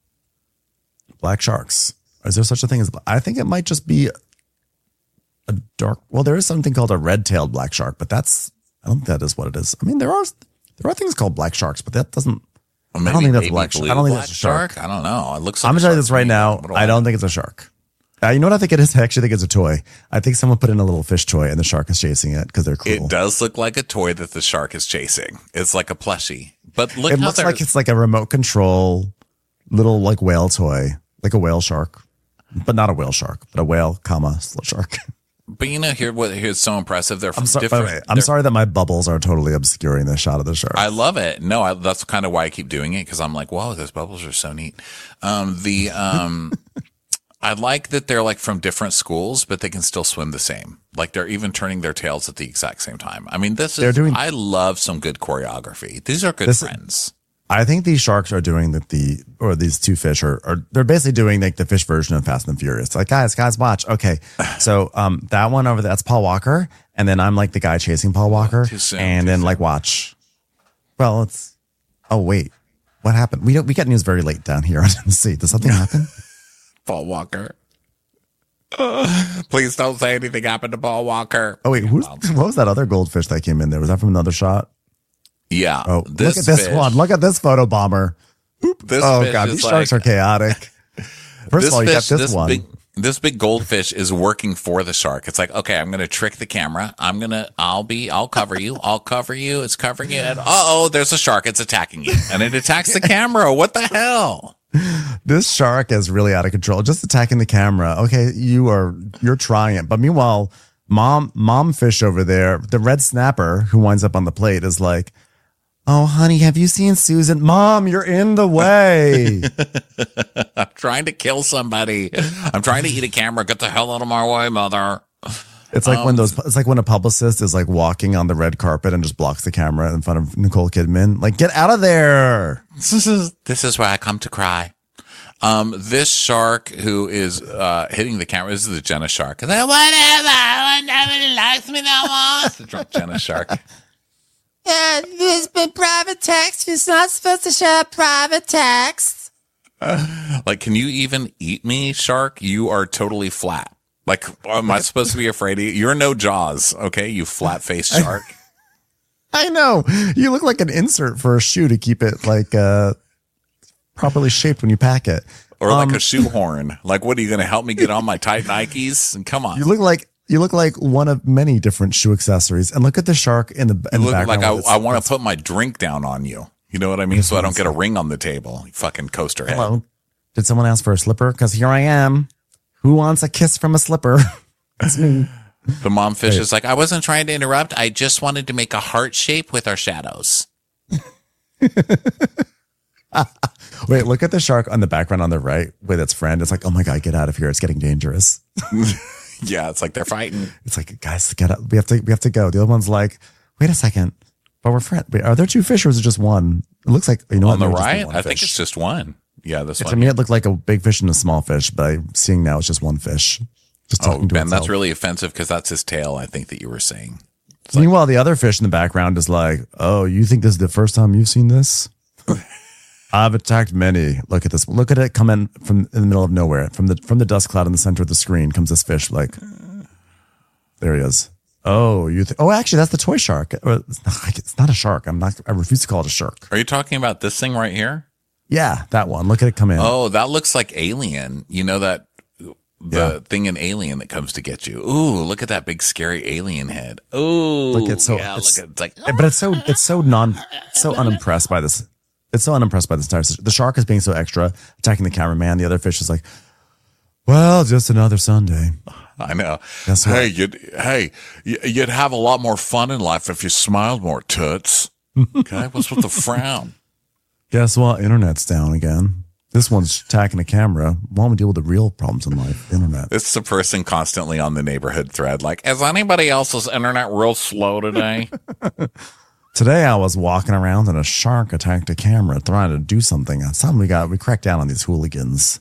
Black sharks. Is there such a thing as? I think it might just be a dark. Well, there is something called a red-tailed black shark, but that's. I don't think that is what it is. I mean, there are there are things called black sharks, but that doesn't. Or I maybe don't think that's baby black shark. blue I don't think black that's a shark. I don't know. It looks like I'm a gonna tell you shark this to right me. now. What do I don't think it's a shark. Uh, you know what I think it is? I actually think it's a toy. I think someone put in a little fish toy and the shark is chasing it because they're cool. It does look like a toy that the shark is chasing. It's like a plushie. But look It how looks they're like it's like a remote control little like whale toy, like a whale shark, but not a whale shark, but a whale, comma, shark. But you know, here what here's so impressive. They're from I'm sorry. By different. the way, I'm they're- sorry that my bubbles are totally obscuring the shot of the shark. I love it. No, I, that's kind of why I keep doing it because I'm like, wow, those bubbles are so neat. Um, the um, I like that they're like from different schools, but they can still swim the same. Like they're even turning their tails at the exact same time. I mean, this They're is. doing- I love some good choreography. These are good This- friends. I think these sharks are doing that. The or these two fish are, are they're basically doing like the fish version of Fast and Furious. Like guys, guys, watch. Okay, so um, that one over there, that's Paul Walker, and then I'm like the guy chasing Paul Walker, too soon, and too then soon. like watch. Well, it's oh wait, what happened? We don't we get news very late down here. I didn't see. Did something happen? Paul Walker. Please don't say anything happened to Paul Walker. Oh wait, who's, what was that other goldfish that came in there? Was that from another shot? Yeah. Oh, this look at this fish, one. Look at this photo bomber. This Oh fish god, is these sharks like- are chaotic. First this of all, you fish, got this, this one. big, this big goldfish is working for the shark. It's like, okay, I'm going to trick the camera. I'm going to, I'll be, I'll cover you. I'll cover you. It's covering you. And uh oh, there's a shark. It's attacking you. And it attacks the camera. What the hell? This shark is really out of control. Just attacking the camera. Okay, you are, you're trying it. But meanwhile, mom, mom fish over there, the red snapper who winds up on the plate is like, oh, honey, have you seen Susan? Mom, you're in the way. I'm trying to kill somebody. I'm trying to eat a camera. Get the hell out of my way, mother. It's like Um, when those, it's like when a publicist is like walking on the red carpet and just blocks the camera in front of Nicole Kidman. Like, get out of there. This is, this is where I come to cry. Um, this shark who is, uh, hitting the camera, this is the Jenna shark. Like, whatever. Nobody likes me that much. The drunk Jenna shark. Yeah, there's been private text. You're not supposed to share private text. Like, can you even eat me, shark? You are totally flat. Like, am I supposed to be afraid of you? You're no Jaws, okay? You flat-faced shark. I know. You look like an insert for a shoe to keep it like, uh, properly shaped when you pack it. Or like Um, a shoehorn. Like, what, are you going to help me get on my tight Nikes? Come on. You look like, you look like one of many different shoe accessories. And look at the shark in the, in You the look like background. I, with its- I want to put my drink down on you. You know what I mean? So I don't get a ring on the table. You fucking coaster head. Hello. Did someone ask for a slipper? Because here I am. Who wants a kiss from a slipper? That's me. The mom fish is like, I wasn't trying to interrupt. I just wanted to make a heart shape with our shadows. Wait, look at the shark on the background on the right with its friend. It's like, oh my God, get out of here. It's getting dangerous. Yeah, it's like they're fighting. It's like, guys, get up. We have to, we have to go. The other one's like, wait a second. But we're friends. Wait, are there two fish or is it just one? It looks like, you know, On the what? Maybe just right, one I think fish. it's just one. Yeah, this To one. me, it looked like a big fish and a small fish, but I'm seeing now it's just one fish. Just Oh, talking to Ben, itself. that's really offensive because that's his tail, I think, that you were saying. Meanwhile, the other fish in the background is like, oh, you think this is the first time you've seen this? I've attacked many. Look at this. Look at it come in from in the middle of nowhere. From the from the dust cloud in the center of the screen comes this fish. Like, there he is. Oh, you. Th- oh, actually, that's the toy shark. Or, It's not, it's not a shark. I'm not. I refuse to call it a shark. Are you talking about this thing right here? Yeah, that one. Look at it come in. Oh, that looks like Alien. You know that the Yeah. thing in Alien that comes to get you. Ooh, look at that big scary alien head. Ooh, Look, it's so- yeah, it's- look at it's like but it's so it's so non so unimpressed by this. It's so unimpressed by this entire. The shark is being so extra, attacking the cameraman. The other fish is like, well, just another Sunday. I know. Guess what? Hey, you'd hey, y- you'd have a lot more fun in life if you smiled more, toots. Okay, what's with the frown? Guess what? Internet's down again. This one's attacking the camera. Why don't we deal with the real problems in life? Internet. It's the person constantly on the neighborhood thread, like, is anybody else's internet real slow today? Today I was walking around and a shark attacked a camera trying to do something. Something we got, we cracked down on these hooligans.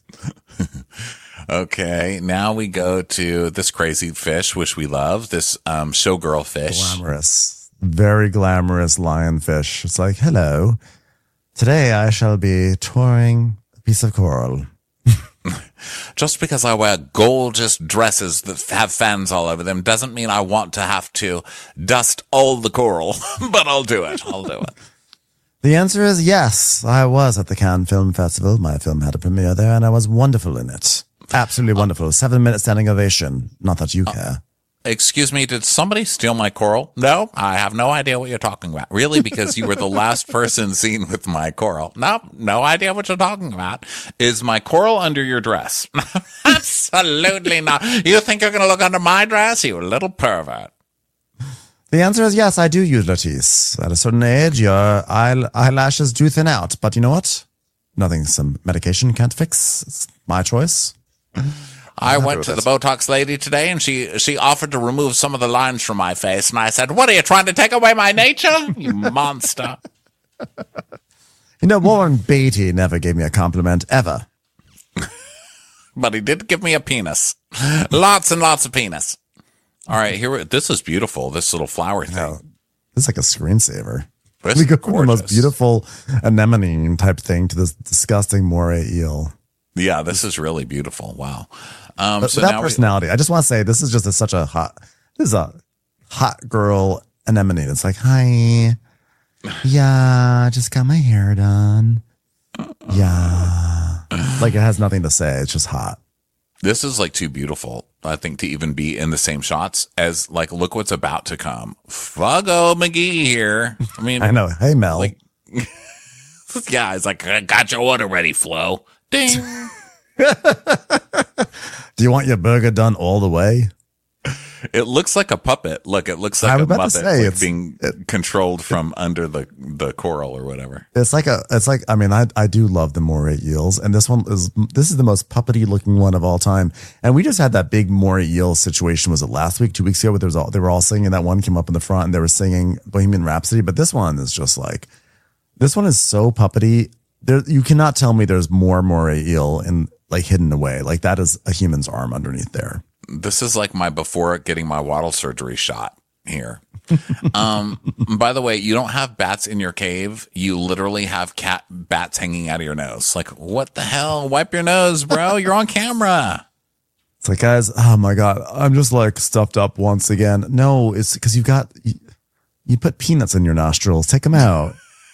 Okay, now we go to this crazy fish, which we love, this um, showgirl fish. Glamorous. Very glamorous lionfish. It's like, hello. Today I shall be touring a piece of coral. Just because I wear gorgeous dresses that have fans all over them doesn't mean I want to have to dust all the coral, but I'll do it. I'll do it. The answer is yes. I was at the Cannes Film Festival. My film had a premiere there and I was wonderful in it. Absolutely wonderful. Seven minute standing ovation. Not that you care. Excuse me, did somebody steal my coral? No, I have no idea what you're talking about. Really? Because you were the last person seen with my coral. No, no idea what you're talking about. Is my coral under your dress? Absolutely not. You think you're going to look under my dress? You little pervert. The answer is yes, I do use Latisse. At a certain age, your eye- eyelashes do thin out. But you know what? Nothing some medication can't fix. It's my choice. I went to the Botox lady today and she, she offered to remove some of the lines from my face. And I said, what are you trying to take away my nature? You monster. You know, Warren Beatty never gave me a compliment, ever. But he did give me a penis. Lots and lots of penis. All right, here. we- This is beautiful. This little flower thing. No, this is like a screensaver. This We is go from the most gorgeous. beautiful anemone type thing to this disgusting moray eel. Yeah, this is really beautiful. Wow. Um, But so without now we- personality, I just want to say this is just a, such a hot. This is a hot girl anemone. It's like, hi, yeah, I just got my hair done. Yeah, like it has nothing to say. It's just hot. this is like too beautiful, I think, to even be in the same shots as like, look what's about to come. Fuggo McGee here. I mean, I know. Hey, Mel. Like, yeah, it's like, I got your order ready, Flo. Ding. Do you want your burger done all the way? It looks like a puppet. Look, it looks like I was a about to Muppet say, like it's- being controlled from under the, the coral or whatever. It's like a. It's like. I mean, I I do love the moray eels, and this one is. This is the most puppety looking one of all time. And we just had that big moray eel situation. Was it last week, two weeks ago? Where there was all, they were all singing. That one came up in the front, and they were singing Bohemian Rhapsody. But this one is just like. This one is so puppety. There, you cannot tell me there's more moray eel in like hidden away. Like that is a human's arm underneath there. This is like my before getting my wattle surgery shot here. um, by the way, you don't have bats in your cave. You literally have cat bats hanging out of your nose. Like, what the hell? Wipe your nose, bro. You're on camera. It's like, guys, oh my God, I'm just like stuffed up once again. No, it's because you've got, you, you put peanuts in your nostrils. Take them out.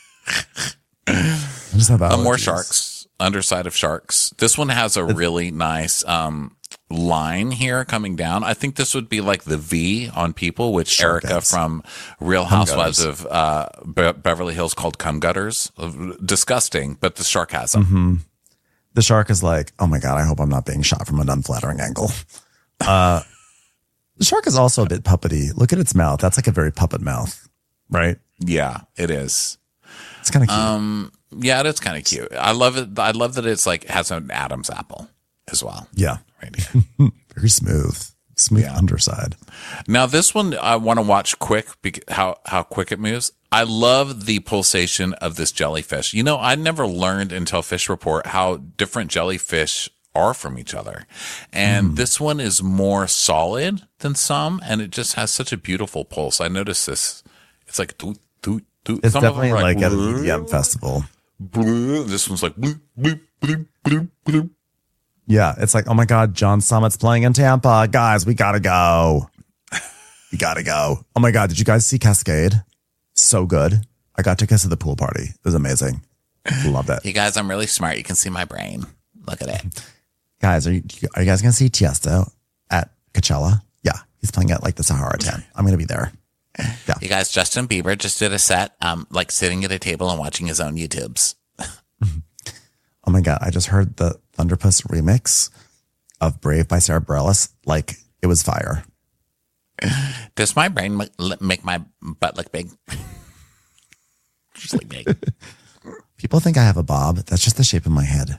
I just have Uh, more allergies. sharks, underside of sharks. This one has a really nice um, line here coming down. I think this would be like the V on people, which Shark Erica guts. from Real Housewives gutters. of uh, Be- Beverly Hills called cum gutters. Disgusting, but the shark has them. Mm-hmm. The shark is like, oh my God, I hope I'm not being shot from an unflattering angle. Uh, the shark is also a bit puppety. Look at its mouth. That's like a very puppet mouth, right? Yeah, it is. It's kind of cute. Um, yeah, it's kind of cute. I love it. I love that it's like has an Adam's apple as well. yeah. Right here. Very smooth. Smooth Yeah. underside. Now this one I want to watch quick because how how quick it moves. I love the pulsation of this jellyfish. You know, I never learned until Fish Report how different jellyfish are from each other. And this one is more solid than some, and it just has such a beautiful pulse. I noticed this. It's like doot, doot, doot. It's Some of them definitely are like, at an bloop, E D M festival. bloop. This one's like bloop, bloop, bloop, bloop, bloop. Yeah. It's like, oh my God, John Summit's playing in Tampa. Guys, we gotta go. We gotta go. Oh my God, did you guys see Cascade? So good. I got tickets to the pool party. It was amazing. Loved it. You guys, I'm really smart. You can see my brain. Look at it. Guys, are you, are you guys going to see Tiesto at Coachella? Yeah, he's playing at like the Sahara tent. I'm going to be there. Yeah. You guys, Justin Bieber just did a set, um, like sitting at a table and watching his own YouTubes. Oh my God, I just heard the Thunderpuss remix of Brave by Sarah Bareilles. Like it was fire. Does my brain ma- make my butt look big? Just like big. People think I have a bob. That's just the shape of my head.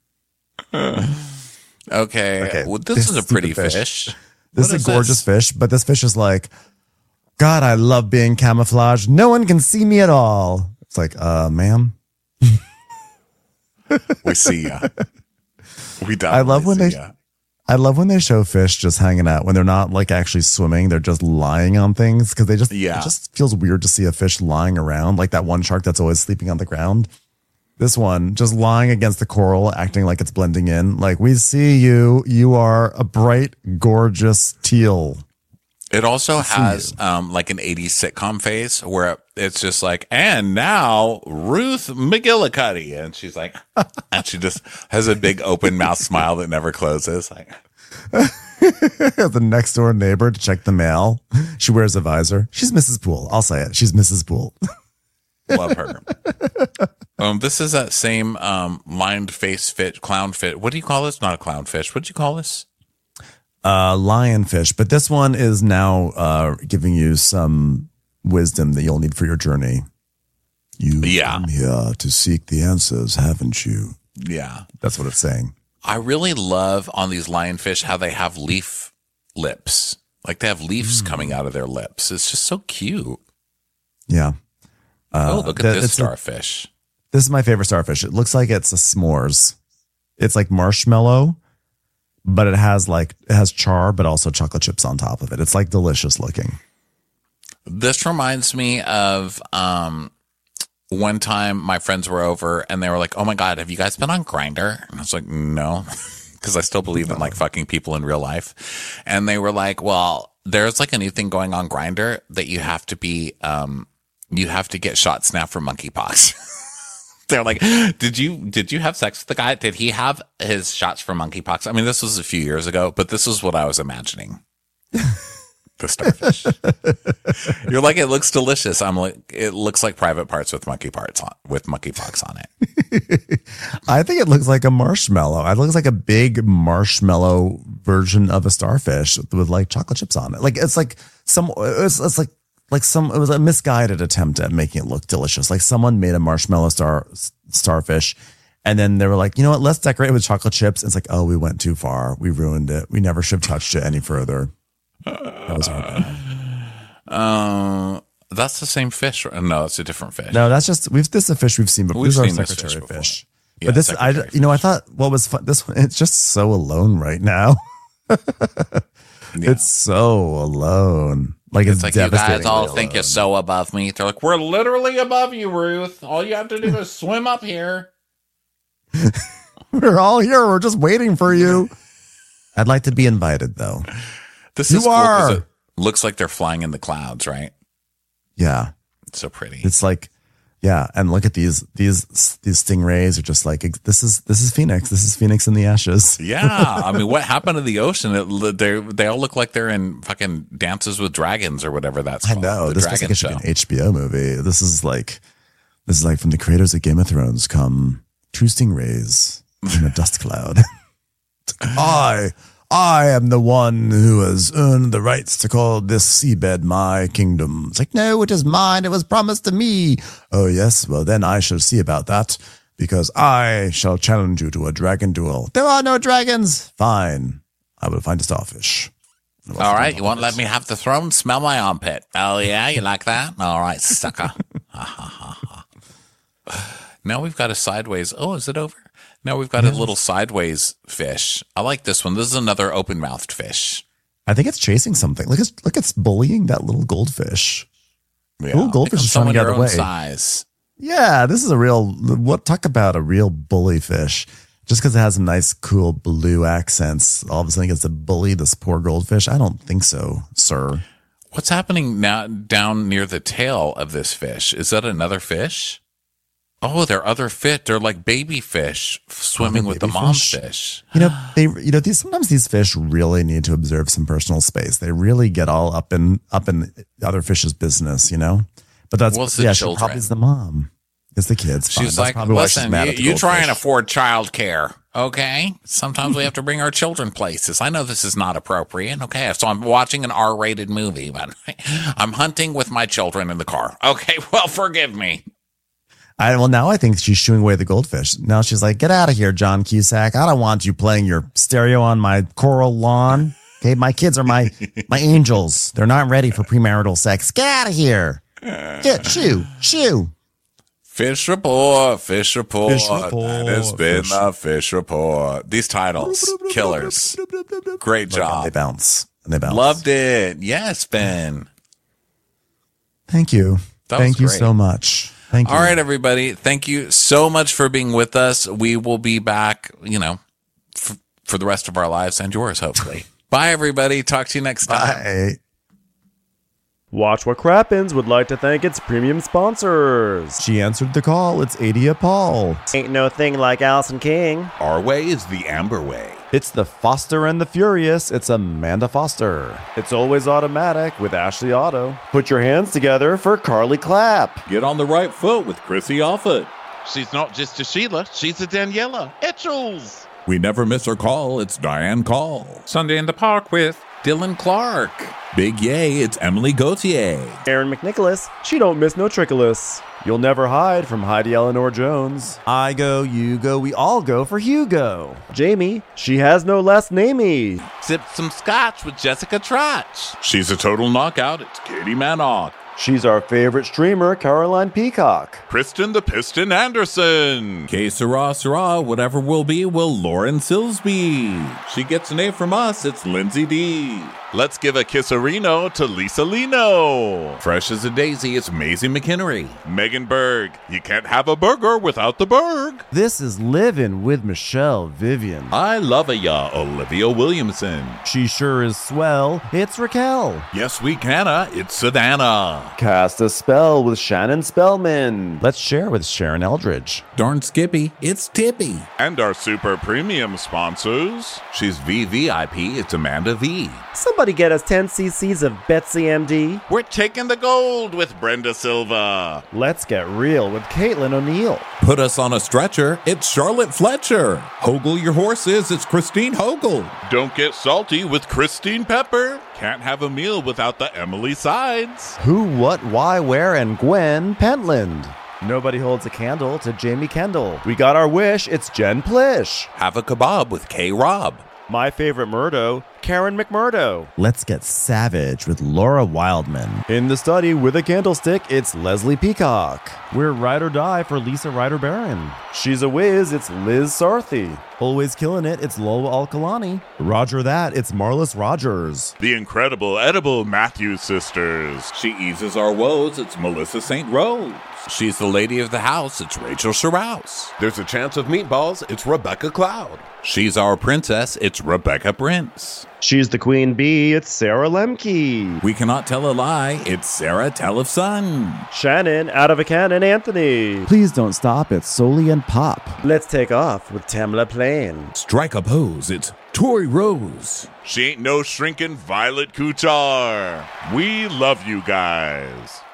Okay. Okay, Well, this, this is a stupid pretty fish. fish. This What is a gorgeous this? fish, but this fish is like, God, I love being camouflaged. No one can see me at all. It's like, uh, ma'am. We see ya. We definitely I love when see they- ya. I love when they show fish just hanging out when they're not like actually swimming. They're just lying on things because they just, Yeah. it just feels weird to see a fish lying around like that one shark that's always sleeping on the ground. This one just lying against the coral, acting like it's blending in. Like, we see you. You are a bright, gorgeous teal. It also has um, like an eighties sitcom face where it's just like, and now Ruth McGillicuddy. And she's like, and she just has a big open mouth smile that never closes. Like, The next door neighbor to check the mail. She wears a visor. She's Missus Poole. I'll say it. She's Missus Poole. love her. um, this is that same um, lined face fit, clown fit. What do you call this? Not a clown fish. What do you call this? Uh, lionfish. But this one is now uh, giving you some wisdom that you'll need for your journey. You Yeah. come here to seek the answers, haven't you? Yeah. That's what it's saying. I really love on these lionfish how they have leaf lips. Like they have leaves coming out of their lips. It's just so cute. Yeah. Uh, oh, look at that- this it's a- starfish. This is my favorite starfish. It looks like it's a s'mores. It's like marshmallow, but it has like it has char, but also chocolate chips on top of it. It's like delicious looking. This reminds me of um, one time my friends were over and they were like, oh my God, have you guys been on Grindr? And I was like, no, because I still believe in like fucking people in real life. And they were like, well, there's like a new thing going on Grindr that you have to be, um, you have to get shots now for monkeypox. They're like, did you, did you have sex with the guy? Did he have his shots for monkeypox? I mean, this was a few years ago, but this is what I was imagining. The starfish. You're like, it looks delicious. I'm like, it looks like private parts with monkey parts on, with monkeypox on it. I think it looks like a marshmallow. It looks like a big marshmallow version of a starfish with, with like chocolate chips on it. Like it's like some, it's, it's like, like some, it was a misguided attempt at making it look delicious. Like someone made a marshmallow star starfish. And then they were like, you know what? Let's decorate it with chocolate chips. And it's like, oh, we went too far. We ruined it. We never should have touched it any further. That was our bad. Uh, that's the same fish. No, it's a different fish. No, that's just we've this is a fish we've seen before. We've this is seen our this secretary fish fish. before. Yeah, but this, I, secretary you know, I fish. thought what was fun. This one, it's just so alone right now. Yeah. It's so alone. Like it's, It's like, you guys devastatingly all alone. think you're so above me. They're like, we're literally above you, Ruth. All you have to do is swim up here. We're all here. We're just waiting for you. I'd like to be invited, though. This You is cool 'cause are. it looks like they're flying in the clouds, right? Yeah, It's so pretty. it's like, yeah, and look at these these these stingrays are just like this is this is Phoenix. This is Phoenix in the ashes. Yeah, I mean, what happened to the ocean? It, they they all look like they're in fucking Dances with Dragons or whatever that's I called. know the this feels Dragon like it should show. be an H B O movie. This is like this is like from the creators of Game of Thrones come two stingrays in a dust cloud. I I am the one who has earned the rights to call this seabed my kingdom. It's like, no, it is mine. It was promised to me. Oh, yes. Well, then I shall see about that because I shall challenge you to a dragon duel. There are no dragons. Fine. I will find a starfish. All right, you won't let me have the throne? Smell my armpit. Oh, yeah, you like that? All right, sucker. Now we've got a sideways. Oh, is it over? Now we've got a little sideways fish. I like this one. This is another open-mouthed fish. I think it's chasing something. Look, it's, look, it's bullying that little goldfish. Yeah. Little goldfish is trying to Someone get out your of the own way. size. Yeah, this is a real, what, talk about a real bully fish. Just because it has some nice, cool blue accents, all of a sudden it gets to bully this poor goldfish? I don't think so, sir. What's happening now down near the tail of this fish? Is that another fish? Oh, they're other fish. They're like baby fish swimming Oh, with the baby mom fish. fish. You know, they, you know, these, sometimes these fish really need to observe some personal space. They really get all up in, up in other fish's business, you know? But that's, Well, it's the yeah, she children. probably is the mom. It's the kids. Fine. She's That's like, probably why she's listen, mad you, at the you try and goldfish. afford childcare, okay? Sometimes we have to bring our children places. I know this is not appropriate, okay? So I'm watching an R-rated movie, but I'm hunting with my children in the car. Okay, well, forgive me. I, well, now I think she's shooing away the goldfish. Now she's like, get out of here, John Cusack. I don't want you playing your stereo on my coral lawn. Okay, my kids are my my angels. They're not ready for premarital sex. Get out of here. Get, shoo, shoo. Fish report, fish report. Fish report, That has been fish. the fish report. These titles, killers. Great Look, and job. they bounce. And they bounce. Loved it. Yes, Ben. Thank you. That was Thank you great. so much. Thank you. All right, everybody. Thank you so much for being with us. We will be back, you know, f- for the rest of our lives and yours, hopefully. Bye, everybody. Talk to you next time. Bye. Watch What Crappens would like to thank its premium sponsors. She answered the call. It's Adia Paul. Ain't no thing like Allison King. Our way is the Amber way. It's the Foster and the Furious. It's Amanda Foster. It's Always Automatic with Ashley Otto. Put your hands together for Carly Clapp. Get on the right foot with Chrissy Offit. She's not just a Sheila, she's a Daniela Etchells. We never miss her call. It's Diane Call. Sunday in the Park with Dylan Clark. Big yay, it's Emily Gauthier. Aaron McNicholas. She don't miss no trickolas. You'll never hide from Heidi Eleanor Jones. I go, you go, we all go for Hugo. Jamie. She has no last namey. Sipped some scotch with Jessica Trotch. She's a total knockout. It's Katie Manock. She's our favorite streamer, Caroline Peacock. Kristen the Piston Anderson. Que sera, sera, whatever will be, will Lauren Silsby. She gets an A from us. It's Lindsay D. Let's give a kisserino to Lisa Lino. Fresh as a daisy, it's Maisie McHenry. Megan Berg. You can't have a burger without the Berg. This is Livin' with Michelle Vivian. I love a ya, Olivia Williamson. She sure is swell. It's Raquel. Yes, we canna, it's Savannah. Cast a spell with Shannon Spellman. Let's share with Sharon Eldridge. Darn Skippy, it's Tippy. And our super premium sponsors. She's V V I P, it's Amanda V. Somebody get us ten cc's of Betsy M D. We're taking the gold with Brenda Silva. Let's get real with Caitlin O'Neill. Put us on a stretcher, it's Charlotte Fletcher. Hogle your horses, it's Christine Hogle. Don't get salty with Christine Pepper. Can't have a meal without the Emily Sides. Who, what, why, where, and Gwen Pentland. Nobody holds a candle to Jamie Kendall. We got our wish, it's Jen Plish. Have a kebab with K. Rob. My favorite Murdo, Karen McMurdo. Let's get savage with Laura Wildman. In the study with a candlestick, it's Leslie Peacock. We're Ride or Die for Lisa Ryder Barron. She's a whiz, it's Liz Sarthy. Always killing it, it's Lola Alkalani. Roger that, it's Marlis Rogers. The incredible edible Matthews sisters. She eases our woes, it's Melissa Saint Rose. She's the lady of the house, it's Rachel Sherrouse. There's a chance of meatballs, it's Rebecca Cloud. She's our princess, it's Rebecca Prince. She's the queen bee, it's Sarah Lemke. We cannot tell a lie, it's Sarah Tellefson. Shannon, out of a cannon, Anthony. Please don't stop, it's Soli and Pop. Let's take off with Tamla Plain. Strike a pose, it's Tori Rose. She ain't no shrinking Violet Kuchar. We love you guys.